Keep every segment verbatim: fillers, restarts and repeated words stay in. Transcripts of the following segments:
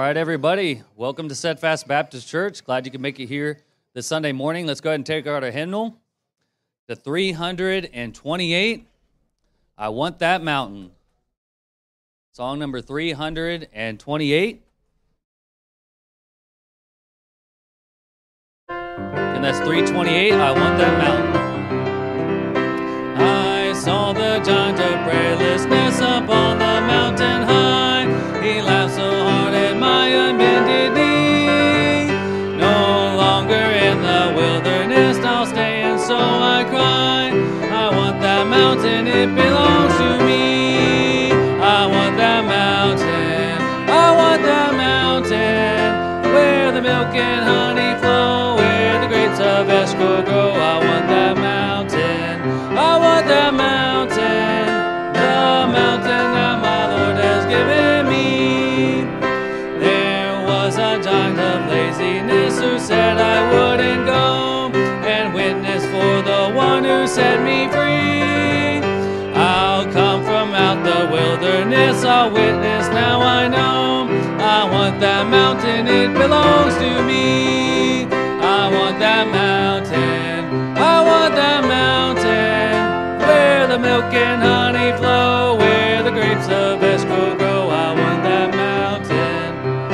right, everybody. Welcome to Steadfast Baptist Church. Glad you could make it here this Sunday morning. Let's go ahead and take out our hymnal. The three hundred twenty-eight, I Want That Mountain. Song number three hundred twenty-eight. And that's three twenty-eight, I Want That Mountain. I saw the giant of prayerlessness upon the mountain high. He laughed so hard at my unbended knee. No longer in the wilderness I'll stay, and so I cry. I want that mountain, it belongs to me. I want that mountain, I want that mountain, where the milk and honey flow, where the grapes of Eshcol grow. I want that mountain, I want that mountain, the mountain that my Lord has given me. There was a giant of laziness who said I wouldn't go, and witness for the one who set me free. I'll come from out the wilderness, I'll witness, now I know. I want that mountain, it belongs to me. I want that mountain, I want that mountain, where the milk and honey flow, where the grapes of Eshcol grow. I want that mountain,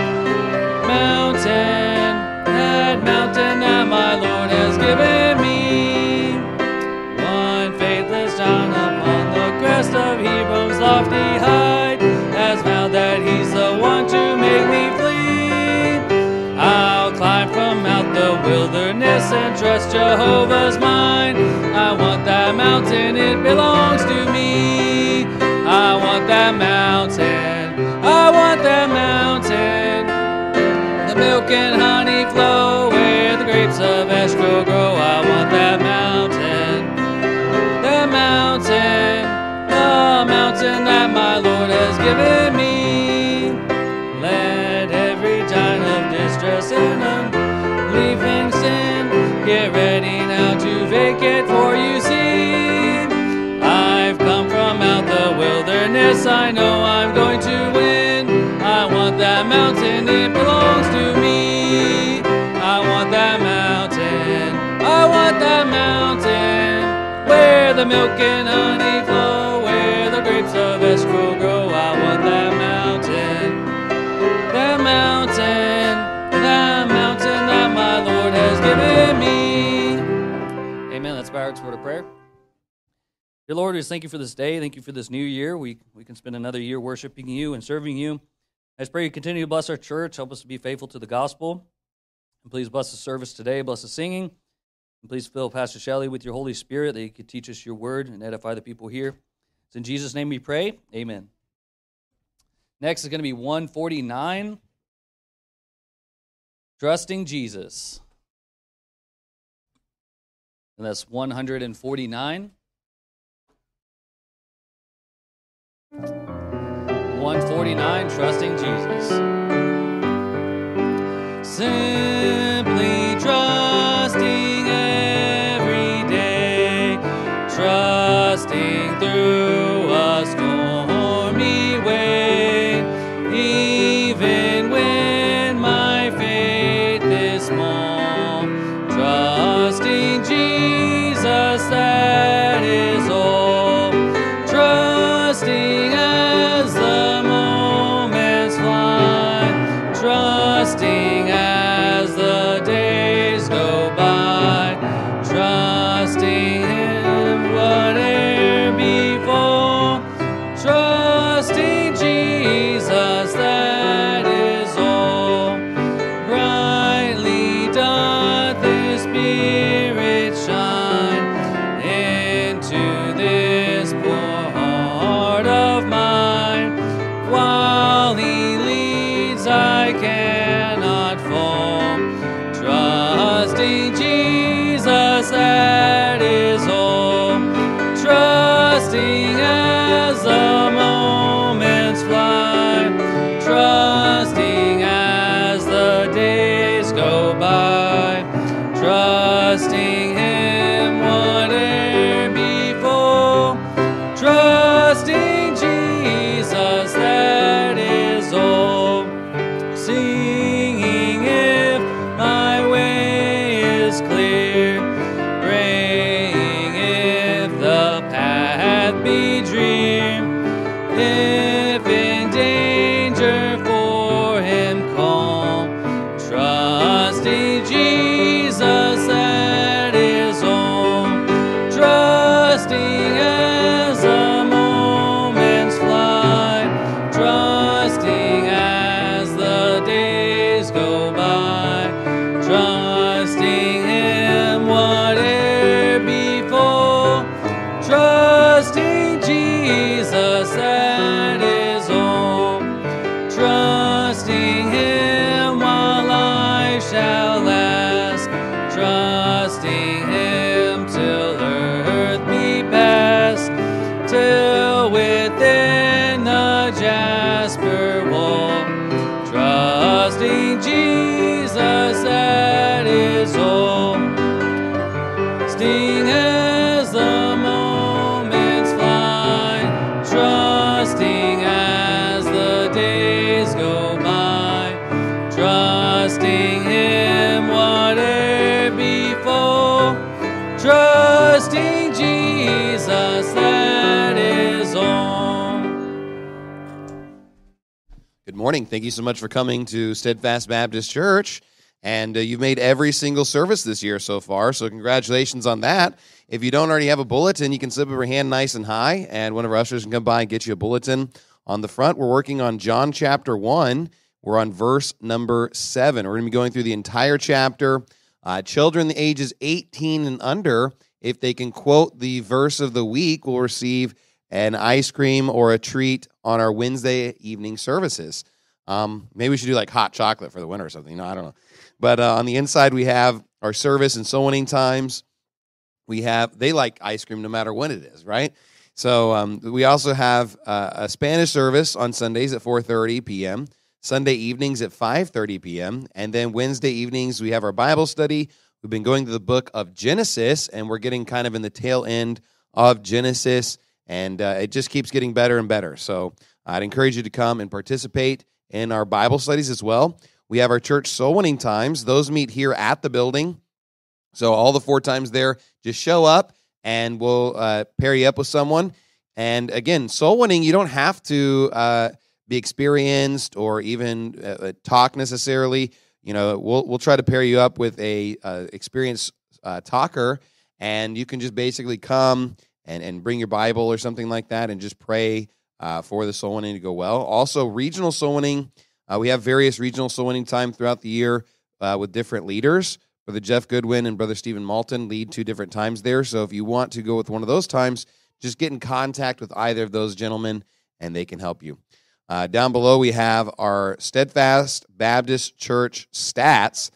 mountain, that mountain that my Lord has given me. One faithless giant upon the crest of Hebron's lofty height has vowed that he's the one to make me flee. I'll climb from out the wilderness and trust Jehovah's mine. I want that mountain, it belongs to me. I want that mountain, I want that mountain, the milk and honey flow, where the grapes of Eshcol grow. I want that mountain, that mountain, the mountain that my Lord has given me. Let every giant of distress and unbelieving sin get ready now to vacate, for you see, I've come from out the wilderness, I know I'm going to win. I want that mountain, it belongs to me. I want that mountain, I want that mountain, where the milk and honey flow, where the grapes of Eshcol grow. I want that mountain, that mountain, that mountain that my Lord has given me. Amen. Let's bow our hearts for a prayer. Dear Lord, we just thank you for this day. Thank you for this new year. We we can spend another year worshiping you and serving you. I just pray you continue to bless our church. Help us to be faithful to the gospel. And please bless the service today. Bless the singing. And please fill Pastor Shelley with your Holy Spirit that he could teach us your word and edify the people here. It's in Jesus' name we pray. Amen. Next is going to be one forty-nine. Trusting Jesus. And that's one forty-nine. one forty-nine, Trusting Jesus. Simply trusting every day, trusting through a stormy way, even when my faith is small, trusting Jesus, that is all. Trusting as the moments fly, trusting as Jesus, that is all. Sting as the moments fly, trusting as the days go by, trusting Him whate'er befall, trusting Jesus, that is all. Good morning. Thank you so much for coming to Steadfast Baptist Church. And uh, you've made every single service this year so far, so congratulations on that. If you don't already have a bulletin, you can slip up your hand nice and high, and one of our ushers can come by and get you a bulletin. On the front, we're working on John chapter one. We're on verse number seven. We're going to be going through the entire chapter. Uh, children the ages eighteen and under, if they can quote the verse of the week, will receive an ice cream or a treat on our Wednesday evening services. Um, maybe we should do like hot chocolate for the winter or something. No, I don't know. But uh, on the inside, we have our service and soul winning times. We have, they like ice cream no matter when it is, right? So um, we also have uh, a Spanish service on Sundays at four thirty p.m., Sunday evenings at five thirty p.m., and then Wednesday evenings, we have our Bible study. We've been going through the book of Genesis, and we're getting kind of in the tail end of Genesis, and uh, it just keeps getting better and better. So I'd encourage you to come and participate in our Bible studies as well. We have our church soul winning times. Those meet here at the building. So all the four times there, just show up and we'll uh, pair you up with someone. And again, soul winning, you don't have to uh, be experienced or even uh, talk necessarily. You know, we'll we'll try to pair you up with a uh, experienced uh, talker, and you can just basically come and, and bring your Bible or something like that and just pray uh, for the soul winning to go well. Also, regional soul winning. Uh, we have various regional soul winning time throughout the year uh, with different leaders. Brother Jeff Goodwin and Brother Stephen Malton lead two different times there. So if you want to go with one of those times, just get in contact with either of those gentlemen, and they can help you. Uh, down below, we have our Steadfast Baptist Church stats,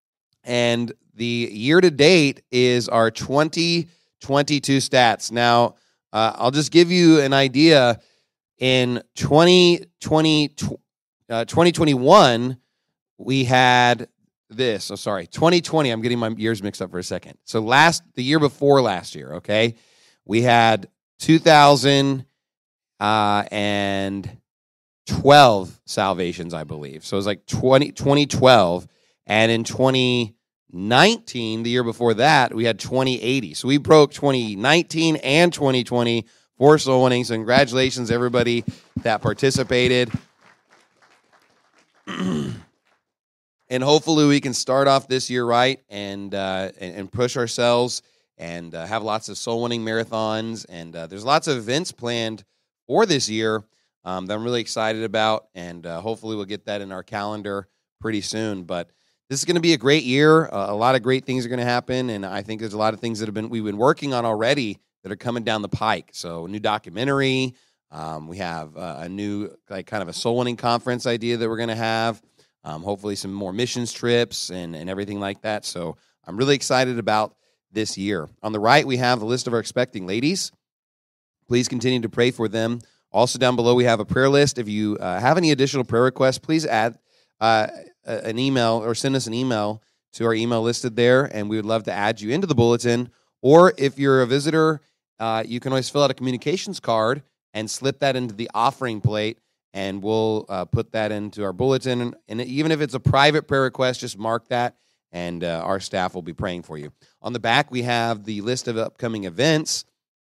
and the year-to-date is our twenty twenty-two stats. Now, uh, I'll just give you an idea. In twenty twenty, uh, twenty twenty-one, we had this. Oh, sorry, twenty twenty. I'm getting my years mixed up for a second. So last, the year before last year, okay, we had two thousand twelve salvations, I believe. So it was like twenty, twenty twelve, and in twenty nineteen, the year before that, we had twenty eighty. So we broke twenty nineteen and twenty twenty for soul winning. So congratulations, everybody that participated. And hopefully we can start off this year right and uh, and, and push ourselves and uh, have lots of soul-winning marathons. And uh, there's lots of events planned for this year um, that I'm really excited about, and uh, hopefully we'll get that in our calendar pretty soon. But this is going to be a great year. Uh, a lot of great things are going to happen, and I think there's a lot of things that have been we've been working on already that are coming down the pike. So a new documentary. Um, we have uh, a new like kind of a soul-winning conference idea that we're going to have. Um, hopefully some more missions trips and, and everything like that. So I'm really excited about this year. On the right, we have the list of our expecting ladies. Please continue to pray for them. Also down below, we have a prayer list. If you uh, have any additional prayer requests, please add uh, an email or send us an email to our email listed there, and we would love to add you into the bulletin. Or if you're a visitor, uh, you can always fill out a communications card and slip that into the offering plate, and we'll uh, put that into our bulletin. And, and even if it's a private prayer request, just mark that, and uh, our staff will be praying for you. On the back, we have the list of upcoming events.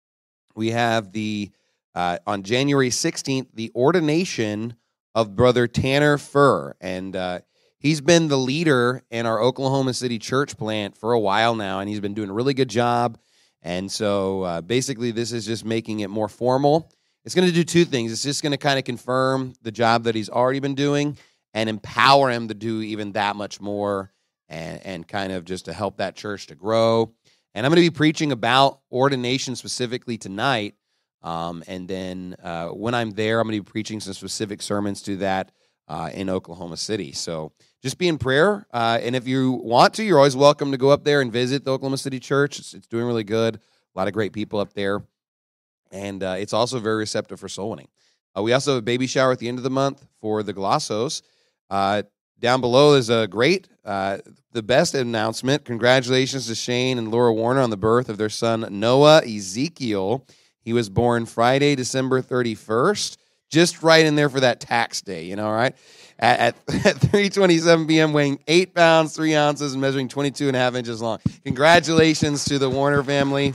We have the, uh, on January sixteenth, the ordination of Brother Tanner Furr. And uh, he's been the leader in our Oklahoma City church plant for a while now, and he's been doing a really good job. And so uh, basically, this is just making it more formal. It's going to do two things. It's just going to kind of confirm the job that he's already been doing and empower him to do even that much more, and, and kind of just to help that church to grow. And I'm going to be preaching about ordination specifically tonight. Um, and then uh, when I'm there, I'm going to be preaching some specific sermons to that uh, in Oklahoma City. So just be in prayer. Uh, and if you want to, you're always welcome to go up there and visit the Oklahoma City Church. It's, it's doing really good. A lot of great people up there. And uh, it's also very receptive for soul winning. Uh, we also have a baby shower at the end of the month for the Glossos. Uh, down below is a great, uh, the best announcement. Congratulations to Shane and Laura Warner on the birth of their son, Noah Ezekiel. He was born Friday, December thirty-first, just right in there for that tax day, you know, all right? At, at, at three twenty-seven p.m., weighing eight pounds, three ounces, and measuring twenty-two and a half inches long. Congratulations to the Warner family.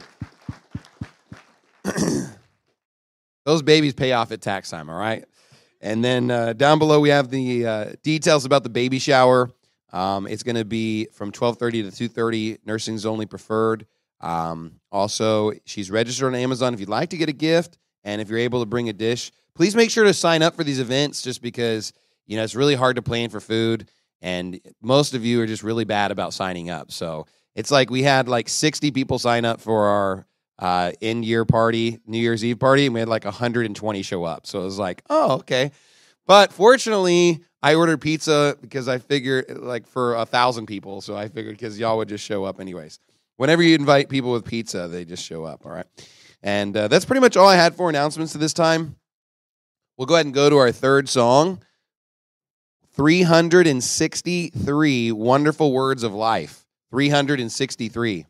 Those babies pay off at tax time, all right? And then uh, down below, we have the uh, details about the baby shower. Um, it's going to be from twelve thirty to two thirty. Nursing's only preferred. Um, also, she's registered on Amazon if you'd like to get a gift. And if you're able to bring a dish, please make sure to sign up for these events just because, you know, it's really hard to plan for food. And most of you are just really bad about signing up. So it's like we had like sixty people sign up for our uh, end-year party, New Year's Eve party, and we had like one hundred twenty show up. So it was like, oh, okay. But fortunately, I ordered pizza because I figured like for a thousand people. So I figured because y'all would just show up anyways. Whenever you invite people with pizza, they just show up, all right? And uh, that's pretty much all I had for announcements at this time. We'll go ahead and go to our third song, three hundred sixty-three Wonderful Words of Life. three hundred sixty-three.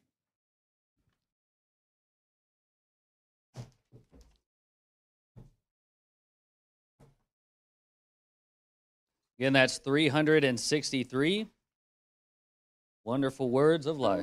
Again, that's three hundred sixty-three Wonderful Words of Life.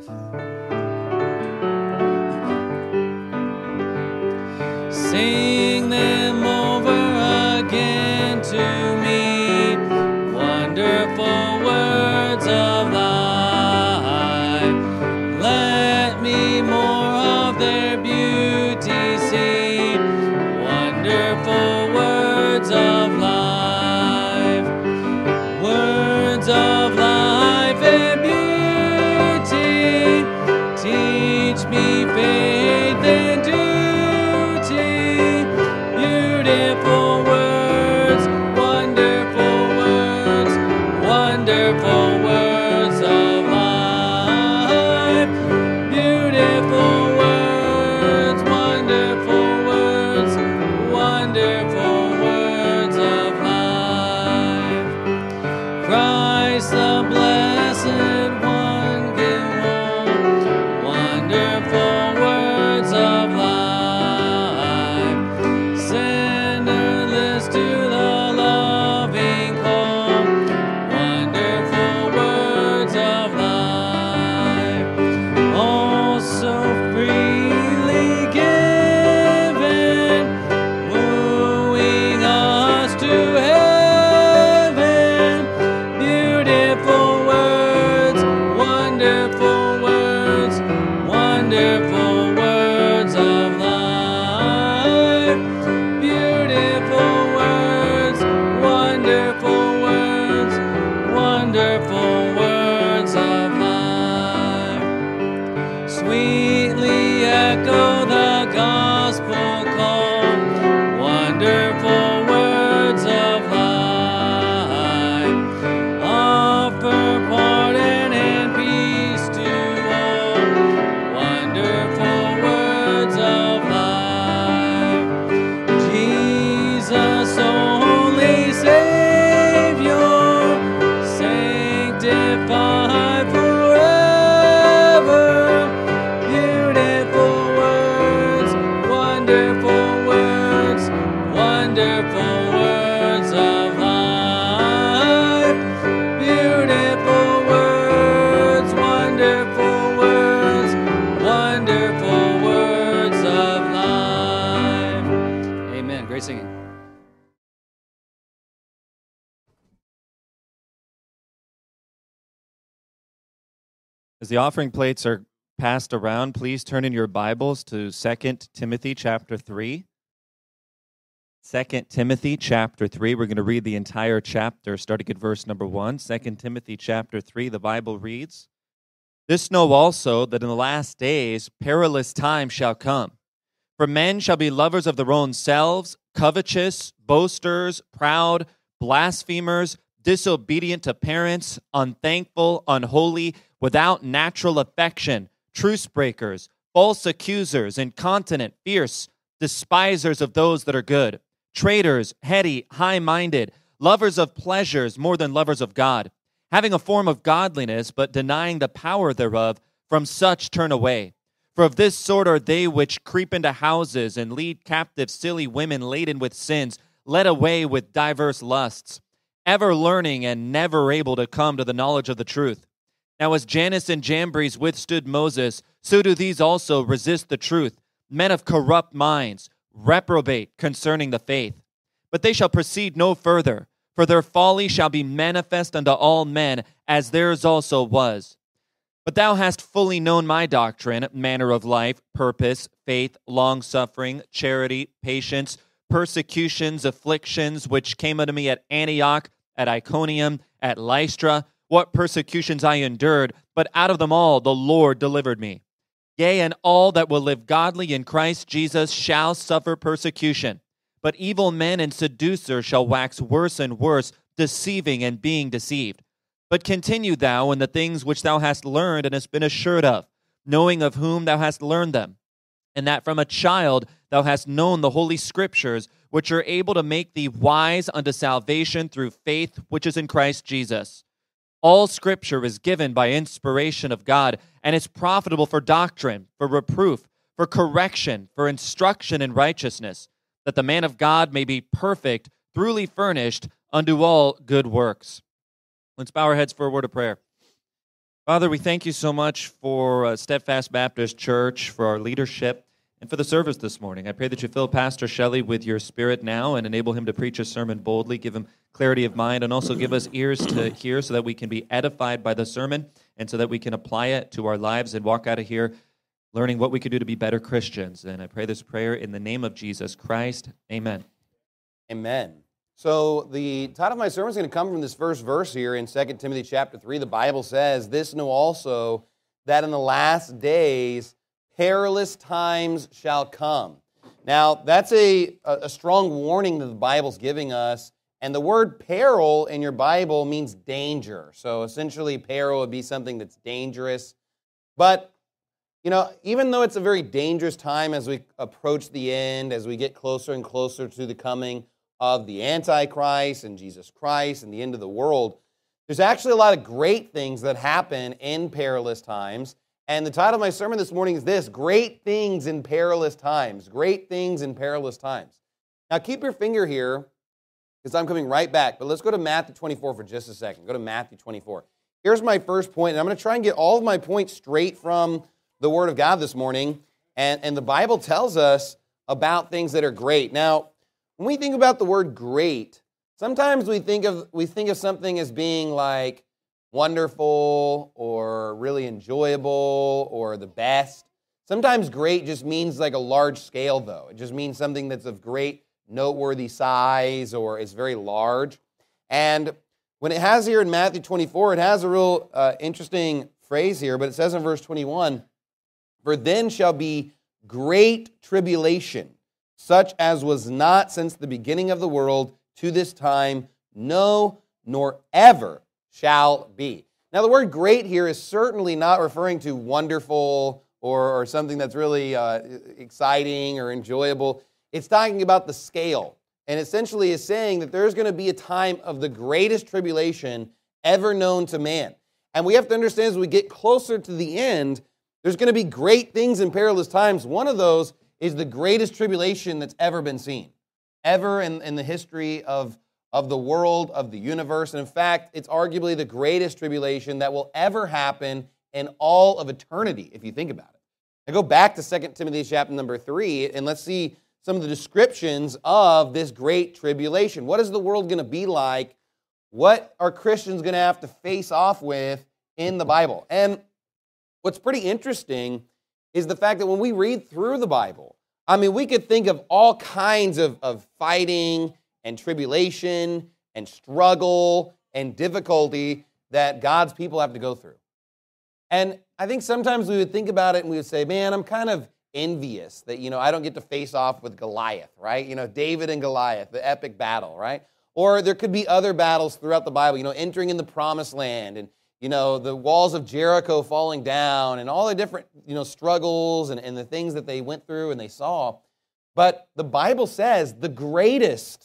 Sing them over again to me, wonderful words of life. Let me more of their beauty see, wonderful words of life. Words of life and beauty, teach me faith and duty. Beautiful words, wonderful words, wonderful words of life. Beautiful words, wonderful words, wonderful words of life. Christ the blessed one, give home wonderful words of life. As the offering plates are passed around, please turn in your Bibles to Second Timothy chapter three. Second Timothy chapter three. We're going to read the entire chapter, starting at verse number one. Second Timothy chapter three, the Bible reads, "This know also, that in the last days perilous times shall come. For men shall be lovers of their own selves, covetous, boasters, proud, blasphemers, disobedient to parents, unthankful, unholy, without natural affection, truce breakers, false accusers, incontinent, fierce, despisers of those that are good, traitors, heady, high-minded, lovers of pleasures more than lovers of God, having a form of godliness, but denying the power thereof, from such turn away. For of this sort are they which creep into houses and lead captive silly women laden with sins, led away with diverse lusts, ever learning and never able to come to the knowledge of the truth. Now as Jannes and Jambres withstood Moses, so do these also resist the truth, men of corrupt minds, reprobate concerning the faith. But they shall proceed no further, for their folly shall be manifest unto all men, as theirs also was. But thou hast fully known my doctrine, manner of life, purpose, faith, long-suffering, charity, patience, persecutions, afflictions, which came unto me at Antioch, at Iconium, at Lystra, what persecutions I endured, but out of them all the Lord delivered me. Yea, and all that will live godly in Christ Jesus shall suffer persecution. But evil men and seducers shall wax worse and worse, deceiving and being deceived. But continue thou in the things which thou hast learned and hast been assured of, knowing of whom thou hast learned them, and that from a child thou hast known the holy Scriptures, which are able to make thee wise unto salvation through faith which is in Christ Jesus. All Scripture is given by inspiration of God, and is profitable for doctrine, for reproof, for correction, for instruction in righteousness, that the man of God may be perfect, truly furnished unto all good works. Let's bow our heads for a word of prayer. Father, we thank you so much for uh, Steadfast Baptist Church, for our leadership, and for the service this morning. I pray that you fill Pastor Shelley with your Spirit now and enable him to preach a sermon boldly, give him clarity of mind, and also give us ears to hear so that we can be edified by the sermon and so that we can apply it to our lives and walk out of here learning what we could do to be better Christians. And I pray this prayer in the name of Jesus Christ. Amen. Amen. So the title of my sermon is going to come from this first verse here in Second Timothy chapter three. The Bible says, "This know also, that in the last days perilous times shall come." Now, that's a, a strong warning that the Bible's giving us. And the word peril in your Bible means danger. So essentially, peril would be something that's dangerous. But, you know, even though it's a very dangerous time as we approach the end, as we get closer and closer to the coming of the Antichrist and Jesus Christ and the end of the world, there's actually a lot of great things that happen in perilous times. And the title of my sermon this morning is this: Great Things in Perilous Times. Great Things in Perilous Times. Now keep your finger here, because I'm coming right back. But let's go to Matthew twenty-four for just a second. Go to Matthew twenty-four. Here's my first point, and I'm going to try and get all of my points straight from the Word of God this morning. And, and the Bible tells us about things that are great. Now, when we think about the word great, sometimes we think of we think of something as being like wonderful or really enjoyable or the best. Sometimes great just means like a large scale, though. It just means something that's of great noteworthy size or is very large. And when it has here in Matthew twenty-four, it has a real uh, interesting phrase here, but it says in verse twenty-one, "For then shall be great tribulation, such as was not since the beginning of the world to this time, no, nor ever shall be." Now, the word great here is certainly not referring to wonderful or, or something that's really uh, exciting or enjoyable. It's talking about the scale, and essentially is saying that there's going to be a time of the greatest tribulation ever known to man. And we have to understand as we get closer to the end, there's going to be great things in perilous times. One of those is the greatest tribulation that's ever been seen, ever in, in the history of, of the world, of the universe. And in fact, it's arguably the greatest tribulation that will ever happen in all of eternity, if you think about it. Now go back to Second Timothy chapter number three, and let's see some of the descriptions of this great tribulation. What is the world going to be like? What are Christians going to have to face off with in the Bible? And what's pretty interesting is the fact that when we read through the Bible, I mean, we could think of all kinds of, of fighting and tribulation and struggle and difficulty that God's people have to go through. And I think sometimes we would think about it and we would say, man, I'm kind of envious that, you know, I don't get to face off with Goliath, right? You know, David and Goliath, the epic battle, right? Or there could be other battles throughout the Bible, you know, entering in the promised land and, you know, the walls of Jericho falling down and all the different, you know, struggles and, and the things that they went through and they saw. But the Bible says the greatest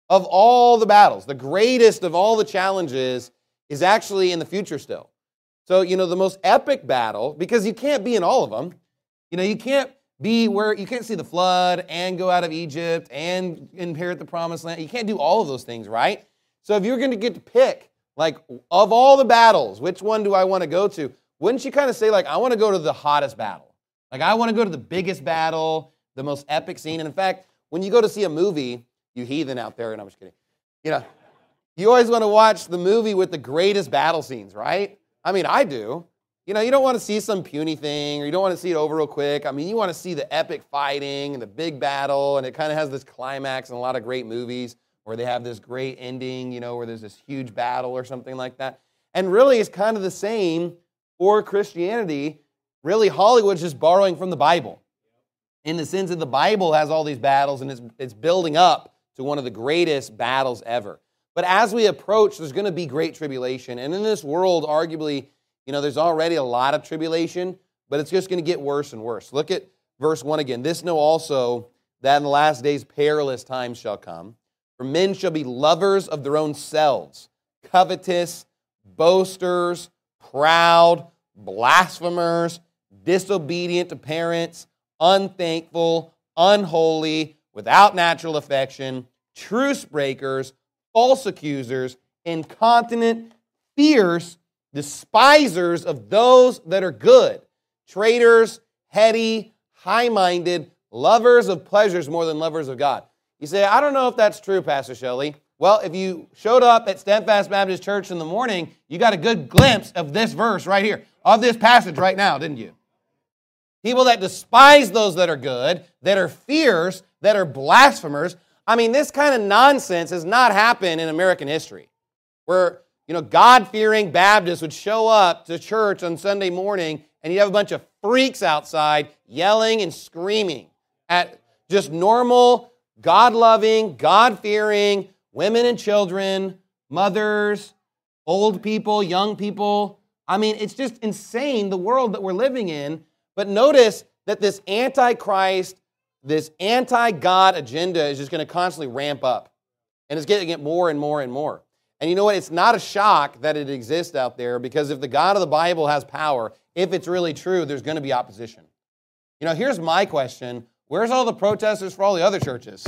of all the battles, the greatest of all the challenges is actually in the future still. So, you know, the most epic battle, because you can't be in all of them. You know, you can't be where, you can't see the flood and go out of Egypt and inherit the promised land. You can't do all of those things, right? So if you're going to get to pick, like, of all the battles, which one do I want to go to? Wouldn't you kind of say, like, I want to go to the hottest battle. Like, I want to go to the biggest battle, the most epic scene. And in fact, when you go to see a movie, you heathen out there, and I'm just kidding. You know, you always want to watch the movie with the greatest battle scenes, right? I mean, I do. You know, you don't want to see some puny thing, or you don't want to see it over real quick. I mean, you want to see the epic fighting and the big battle, and it kind of has this climax in a lot of great movies where they have this great ending, you know, where there's this huge battle or something like that. And really, it's kind of the same for Christianity. Really, Hollywood's just borrowing from the Bible in the sense that the Bible has all these battles, and it's, it's building up to one of the greatest battles ever. But as we approach, there's going to be great tribulation. And in this world, arguably, you know, there's already a lot of tribulation, but it's just going to get worse and worse. Look at verse one again. This know also that in the last days perilous times shall come. For men shall be lovers of their own selves, covetous, boasters, proud, blasphemers, disobedient to parents, unthankful, unholy, without natural affection, truce breakers, false accusers, incontinent, fierce, despisers of those that are good, traitors, heady, high-minded, lovers of pleasures more than lovers of God. You say, I don't know if that's true, Pastor Shelley. Well, if you showed up at Steadfast Baptist Church in the morning, you got a good glimpse of this verse right here, of this passage right now, didn't you? People that despise those that are good, that are fierce, that are blasphemers. I mean, this kind of nonsense has not happened in American history, where, you know, God-fearing Baptists would show up to church on Sunday morning and you'd have a bunch of freaks outside yelling and screaming at just normal, God-loving, God-fearing women and children, mothers, old people, young people. I mean, it's just insane, the world that we're living in. But notice that this anti-Christ, this anti-God agenda is just going to constantly ramp up. And it's getting it more and more and more. And you know what? It's not a shock that it exists out there, because if the God of the Bible has power, if it's really true, there's going to be opposition. You know, here's my question. Where's all the protesters for all the other churches?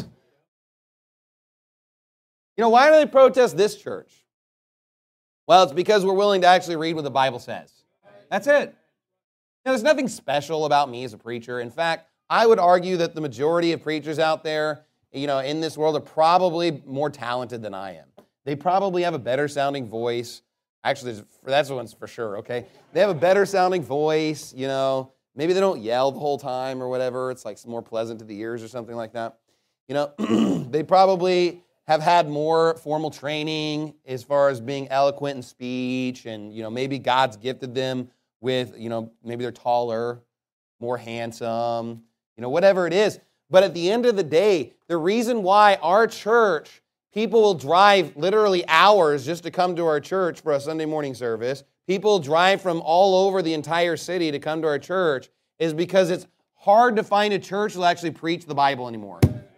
You know, why do they protest this church? Well, it's because we're willing to actually read what the Bible says. That's it. Now, there's nothing special about me as a preacher. In fact, I would argue that the majority of preachers out there, you know, in this world are probably more talented than I am. They probably have a better sounding voice. Actually, that's one's for sure, okay? They have a better sounding voice, you know. Maybe they don't yell the whole time or whatever. It's like more pleasant to the ears or something like that. You know, they probably have had more formal training as far as being eloquent in speech, and, you know, maybe God's gifted them with, you know, maybe they're taller, more handsome, you know, whatever it is. But at the end of the day, the reason why our church, people will drive literally hours just to come to our church for a Sunday morning service, people drive from all over the entire city to come to our church, is because it's hard to find a church that will actually preach the Bible anymore.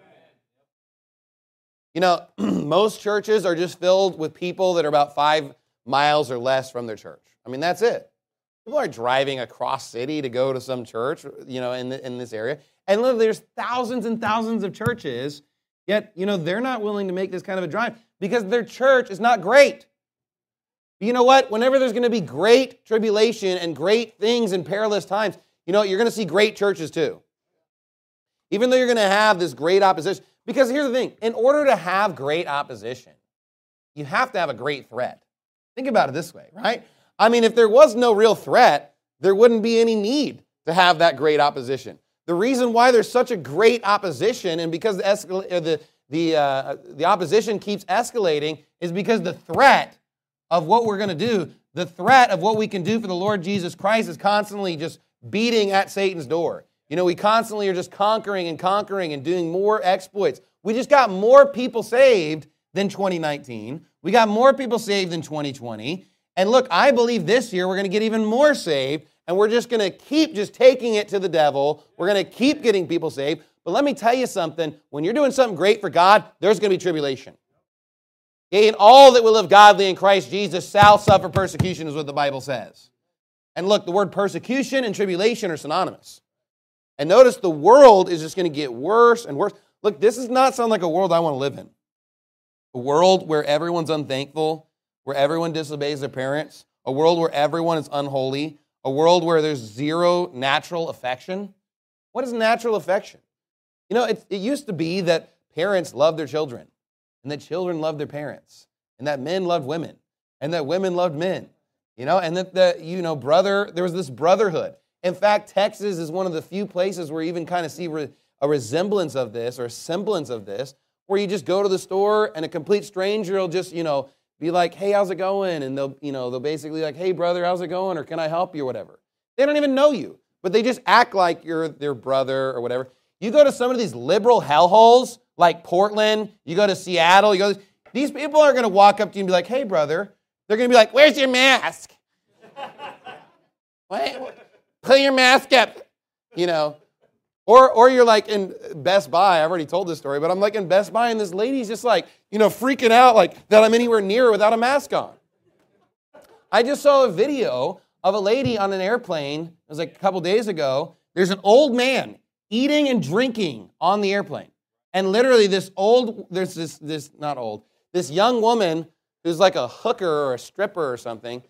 You know, most churches are just filled with people that are about five miles or less from their church. I mean, that's it. People are driving across city to go to some church, you know, in the, in this area. And look, there's thousands and thousands of churches, yet, you know, they're not willing to make this kind of a drive because their church is not great. But you know what? Whenever there's going to be great tribulation and great things in perilous times, you know, you're going to see great churches too. Even though you're going to have this great opposition. Because here's the thing. In order to have great opposition, you have to have a great threat. Think about it this way, right? I mean, if there was no real threat, there wouldn't be any need to have that great opposition. The reason why there's such a great opposition, and because the escal- the the, uh, the opposition keeps escalating, is because the threat of what we're going to do, the threat of what we can do for the Lord Jesus Christ is constantly just beating at Satan's door. You know, we constantly are just conquering and conquering and doing more exploits. We just got more people saved than twenty nineteen. We got more people saved than twenty twenty. And look, I believe this year we're going to get even more saved, and we're just going to keep just taking it to the devil. We're going to keep getting people saved. But let me tell you something. When you're doing something great for God, there's going to be tribulation. Okay, and all that will live godly in Christ Jesus shall suffer persecution, is what the Bible says. And look, the word persecution and tribulation are synonymous. And notice the world is just going to get worse and worse. Look, this does not sound like a world I want to live in. A world where everyone's unthankful, where everyone disobeys their parents, a world where everyone is unholy, a world where there's zero natural affection. What is natural affection? You know, it, it used to be that parents loved their children, and that children loved their parents, and that men loved women, and that women loved men, you know, and that the, you know, brother, there was this brotherhood. In fact, Texas is one of the few places where you even kind of see re, a resemblance of this or a semblance of this, where you just go to the store and a complete stranger will just, you know, be like, hey, how's it going? And they'll, you know, they'll basically like, hey, brother, how's it going? Or can I help you or whatever. They don't even know you, but they just act like you're their brother or whatever. You go to some of these liberal hellholes like Portland, you go to Seattle, you go, these people are going to walk up to you and be like, hey, brother. They're going to be like, where's your mask? What? Put your mask up, you know. Or or you're like in Best Buy. I've already told this story, but I'm like in Best Buy, and this lady's just like, you know, freaking out like that I'm anywhere near her without a mask on. I just saw a video of a lady on an airplane. It was like a couple days ago. There's an old man eating and drinking on the airplane. And literally this old, there's this, this not old, this young woman who's like a hooker or a stripper or something.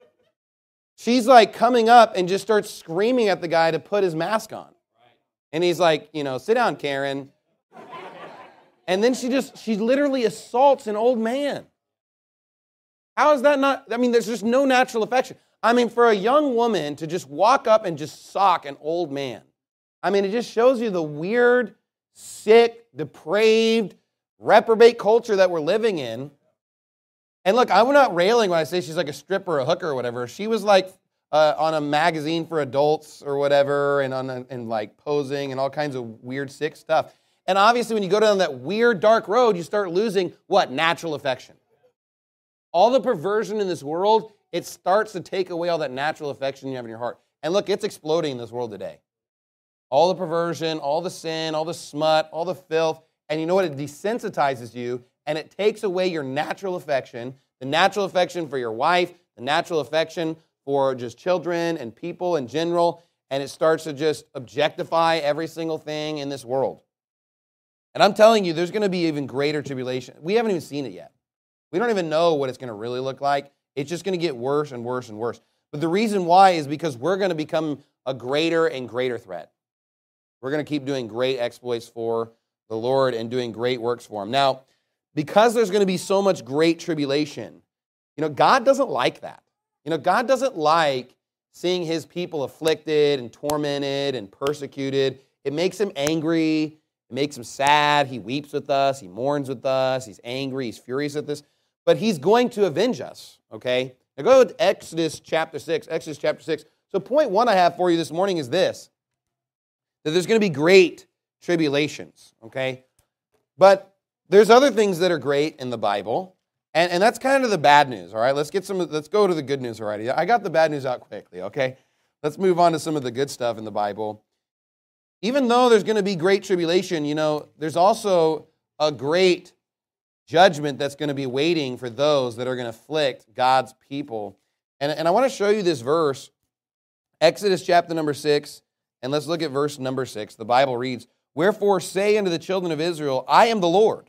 She's like coming up and just starts screaming at the guy to put his mask on. And he's like, you know, sit down, Karen. And then she just, she literally assaults an old man. How is that not, I mean, there's just no natural affection. I mean, for a young woman to just walk up and just sock an old man, I mean, it just shows you the weird, sick, depraved, reprobate culture that we're living in. And look, I'm not railing when I say she's like a stripper or a hooker or whatever. She was like uh, on a magazine for adults or whatever, and on a, and like posing and all kinds of weird, sick stuff. And obviously, when you go down that weird, dark road, you start losing what? Natural affection. All the perversion in this world, it starts to take away all that natural affection you have in your heart. And look, it's exploding in this world today. All the perversion, all the sin, all the smut, all the filth. And you know what? It desensitizes you, and it takes away your natural affection, the natural affection for your wife, the natural affection for just children and people in general, and it starts to just objectify every single thing in this world. And I'm telling you, there's going to be even greater tribulation. We haven't even seen it yet. We don't even know what it's going to really look like. It's just going to get worse and worse and worse. But the reason why is because we're going to become a greater and greater threat. We're going to keep doing great exploits for the Lord and doing great works for Him. Now, because there's going to be so much great tribulation, you know, God doesn't like that. You know, God doesn't like seeing His people afflicted and tormented and persecuted. It makes Him angry. It makes Him sad. He weeps with us. He mourns with us. He's angry. He's furious at this. But He's going to avenge us, okay? Now go to Exodus chapter six. Exodus chapter six. So point one I have for you this morning is this, that there's going to be great tribulations, okay? But there's other things that are great in the Bible, and, and that's kind of the bad news, all right? Let's get some. Let's go to the good news already. I got the bad news out quickly, okay? Let's move on to some of the good stuff in the Bible. Even though there's going to be great tribulation, you know, there's also a great judgment that's going to be waiting for those that are going to afflict God's people. And, and I want to show you this verse, Exodus chapter number six, and let's look at verse number six. The Bible reads, "Wherefore say unto the children of Israel, I am the Lord.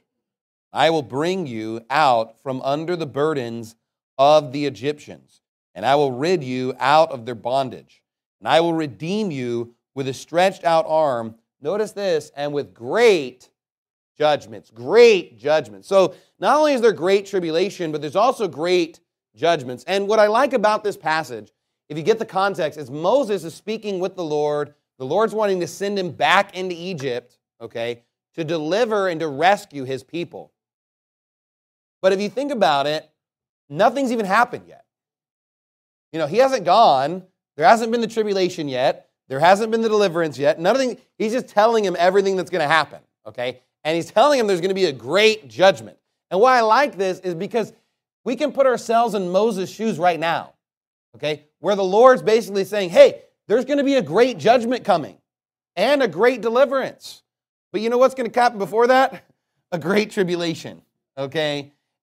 I will bring you out from under the burdens of the Egyptians, and I will rid you out of their bondage. And I will redeem you with a stretched out arm." Notice this, "and with great judgments." Great judgments. So not only is there great tribulation, but there's also great judgments. And what I like about this passage, if you get the context, is Moses is speaking with the Lord. The Lord's wanting to send him back into Egypt, okay, to deliver and to rescue his people. But if you think about it, nothing's even happened yet. You know, he hasn't gone. There hasn't been the tribulation yet. There hasn't been the deliverance yet. Nothing. He's just telling him everything that's going to happen, okay? And he's telling him there's going to be a great judgment. And why I like this is because we can put ourselves in Moses' shoes right now, okay, where the Lord's basically saying, hey, there's going to be a great judgment coming and a great deliverance. But you know what's going to happen before that? A great tribulation, okay?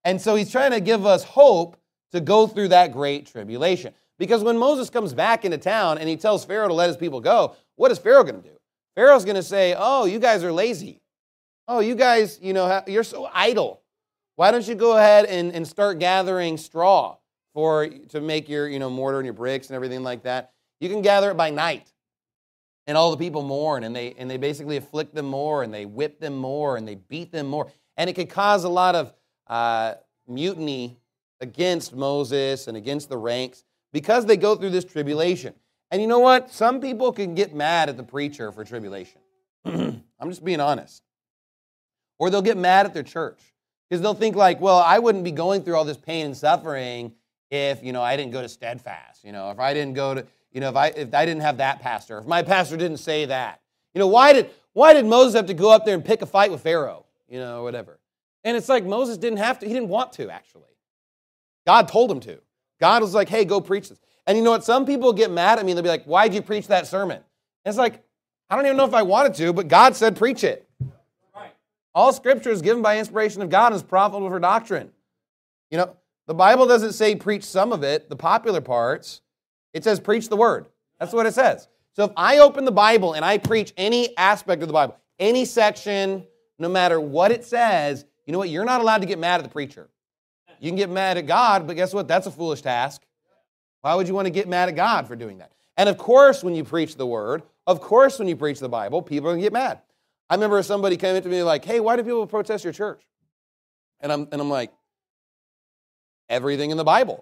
And so he's trying to give us hope to go through that great tribulation. Because when Moses comes back into town and he tells Pharaoh to let his people go, what is Pharaoh going to do? Pharaoh's going to say, oh, you guys are lazy. Oh, you guys, you know, you're so idle. Why don't you go ahead and, and start gathering straw for to make your, you know, mortar and your bricks and everything like that? You can gather it by night. And all the people mourn, and they and they basically afflict them more, and they whip them more, and they beat them more. And it could cause a lot of uh, mutiny against Moses and against the ranks because they go through this tribulation. And you know what? Some people can get mad at the preacher for tribulation. I'm just being honest. Or they'll get mad at their church because they'll think like, well, I wouldn't be going through all this pain and suffering if, you know, I didn't go to Steadfast. You know, if I didn't go to, you know, if I if I didn't have that pastor, if my pastor didn't say that. You know, why did why did Moses have to go up there and pick a fight with Pharaoh? You know, or whatever. And it's like Moses didn't have to, he didn't want to actually. God told him to. God was like, hey, go preach this. And you know what? Some people get mad at me and they'll be like, why'd you preach that sermon? And it's like, I don't even know if I wanted to, but God said preach it. Right. All scripture is given by inspiration of God and is profitable for doctrine. You know, the Bible doesn't say preach some of it, the popular parts. It says preach the word. That's what it says. So if I open the Bible and I preach any aspect of the Bible, any section, no matter what it says, you know what? You're not allowed to get mad at the preacher. You can get mad at God, but guess what? That's a foolish task. Why would you want to get mad at God for doing that? And of course, when you preach the word, of course, when you preach the Bible, people are going to get mad. I remember somebody came up to me like, hey, why do people protest your church? And I'm, and I'm like, everything in the Bible.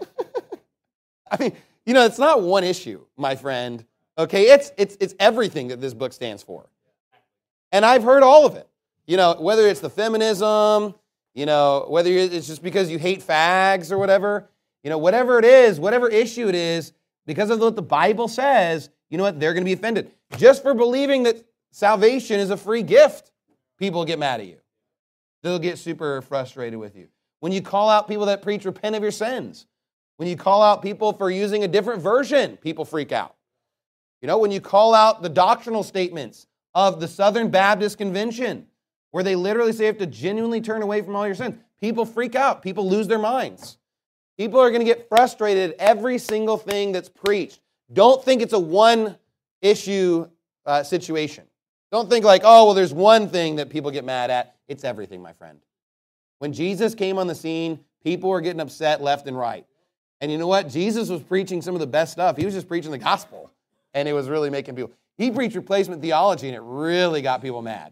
I mean, you know, it's not one issue, my friend. Okay, it's it's it's everything that this book stands for. And I've heard all of it. You know, whether it's the feminism, you know, whether it's just because you hate fags or whatever, you know, whatever it is, whatever issue it is, because of what the Bible says, you know what, they're going to be offended. Just for believing that salvation is a free gift, people get mad at you. They'll get super frustrated with you. When you call out people that preach repent of your sins, when you call out people for using a different version, people freak out. You know, when you call out the doctrinal statements of the Southern Baptist Convention, where they literally say you have to genuinely turn away from all your sins, people freak out. People lose their minds. People are going to get frustrated at every single thing that's preached. Don't think it's a one-issue uh, situation. Don't think like, oh, well, there's one thing that people get mad at. It's everything, my friend. When Jesus came on the scene, people were getting upset left and right. And you know what? Jesus was preaching some of the best stuff. He was just preaching the gospel. And it was really making people... He preached replacement theology, and it really got people mad.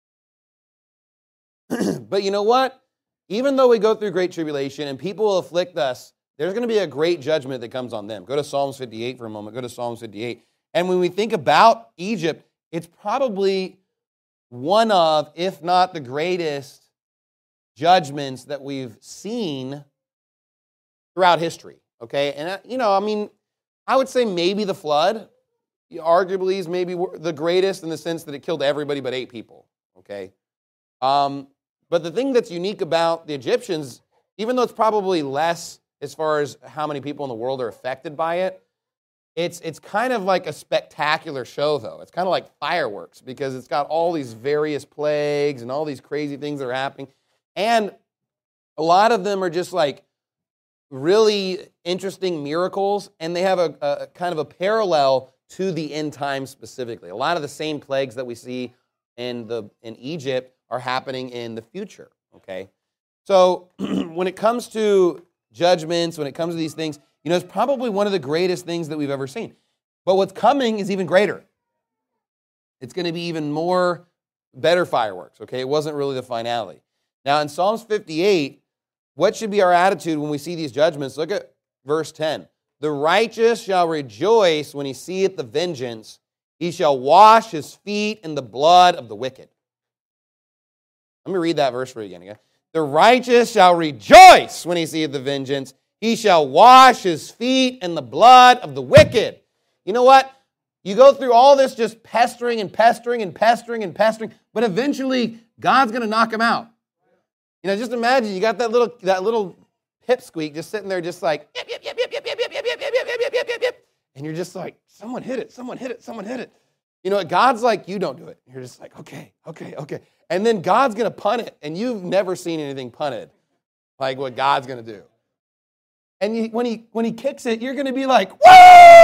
But you know what? Even though we go through great tribulation and people will afflict us, there's going to be a great judgment that comes on them. Go to Psalms fifty-eight for a moment. Go to Psalms fifty-eight. And when we think about Egypt, it's probably one of, if not the greatest, judgments that we've seen throughout history. Okay? And, you know, I mean, I would say maybe the flood, arguably, is maybe the greatest in the sense that it killed everybody but eight people. Okay? Um, but the thing that's unique about the Egyptians, even though it's probably less as far as how many people in the world are affected by it, it's it's kind of like a spectacular show, though. It's kind of like fireworks because it's got all these various plagues and all these crazy things that are happening. And a lot of them are just like really interesting miracles, and they have a, a kind of a parallel to the end times specifically. A lot of the same plagues that we see in the in Egypt are happening in the future, okay? So when it comes to judgments, when it comes to these things, you know, it's probably one of the greatest things that we've ever seen. But what's coming is even greater. It's going to be even more, better fireworks, okay? It wasn't really the finality. Now, in Psalms fifty-eight, what should be our attitude when we see these judgments? Look at verse ten. The righteous shall rejoice when he seeth the vengeance. He shall wash his feet in the blood of the wicked. Let me read that verse for you again. Okay? The righteous shall rejoice when he seeth the vengeance. He shall wash his feet in the blood of the wicked. You know what? You go through all this just pestering and pestering and pestering and pestering, but eventually God's going to knock him out. You know, just imagine you got that little that little pipsqueak just sitting there just like, yip, yip, yip, yip, yip, yip, yip, yip, yip, yip, yip, yip, yip, yip. And you're just like, someone hit it, someone hit it, someone hit it. You know, God's like, you don't do it. You're just like, okay, okay, okay. And then God's going to punt it, and you've never seen anything punted like what God's going to do. And you, when he when he kicks it, you're going to be like, woo!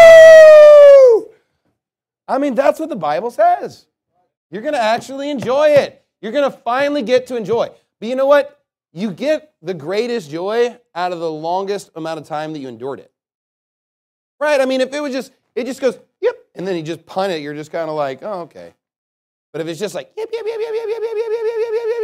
I mean, that's what the Bible says. You're going to actually enjoy it. You're going to finally get to enjoy. But you know what? You get the greatest joy out of the longest amount of time that you endured it. Right? I mean, if it was just, it just goes, yep, and then you just punt it, you're just kind of like, oh, okay. But if it's just like, yep, yep, yep, yep, yep, yep, yep, yep, yep, yep, yep,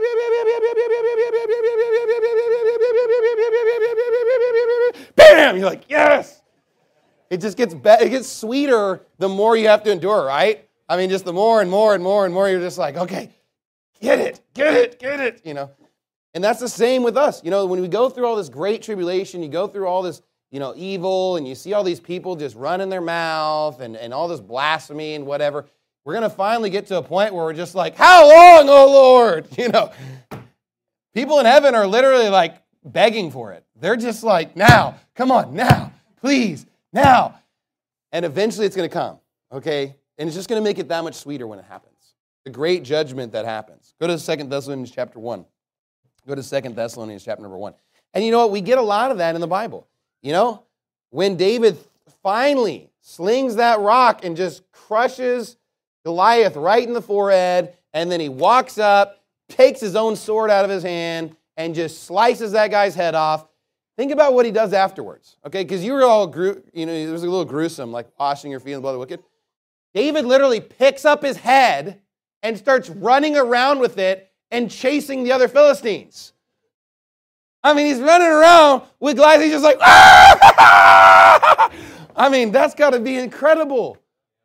bam, you're like, yes. It just gets better. It gets sweeter the more you have to endure, right? I mean, just the more and more and more and more, you're just like, okay, get it, get it, get it, you know. And that's the same with us. You know, when we go through all this great tribulation, you go through all this, you know, evil, and you see all these people just running their mouth and, and all this blasphemy and whatever, we're going to finally get to a point where we're just like, how long, oh Lord? You know, people in heaven are literally like begging for it. They're just like, now, come on, now, please, now. And eventually it's going to come, okay? And it's just going to make it that much sweeter when it happens. The great judgment that happens. Go to Second Thessalonians chapter one. Go to Second Thessalonians chapter number one. And you know what? We get a lot of that in the Bible. You know, when David finally slings that rock and just crushes Goliath right in the forehead, and then he walks up, takes his own sword out of his hand, and just slices that guy's head off. Think about what he does afterwards, okay? Because you were all, gru- you know, it was a little gruesome, like washing your feet in the blood of the wicked. David literally picks up his head and starts running around with it and chasing the other Philistines. I mean, he's running around with Goliath. He's just like, ah! I mean, that's got to be incredible.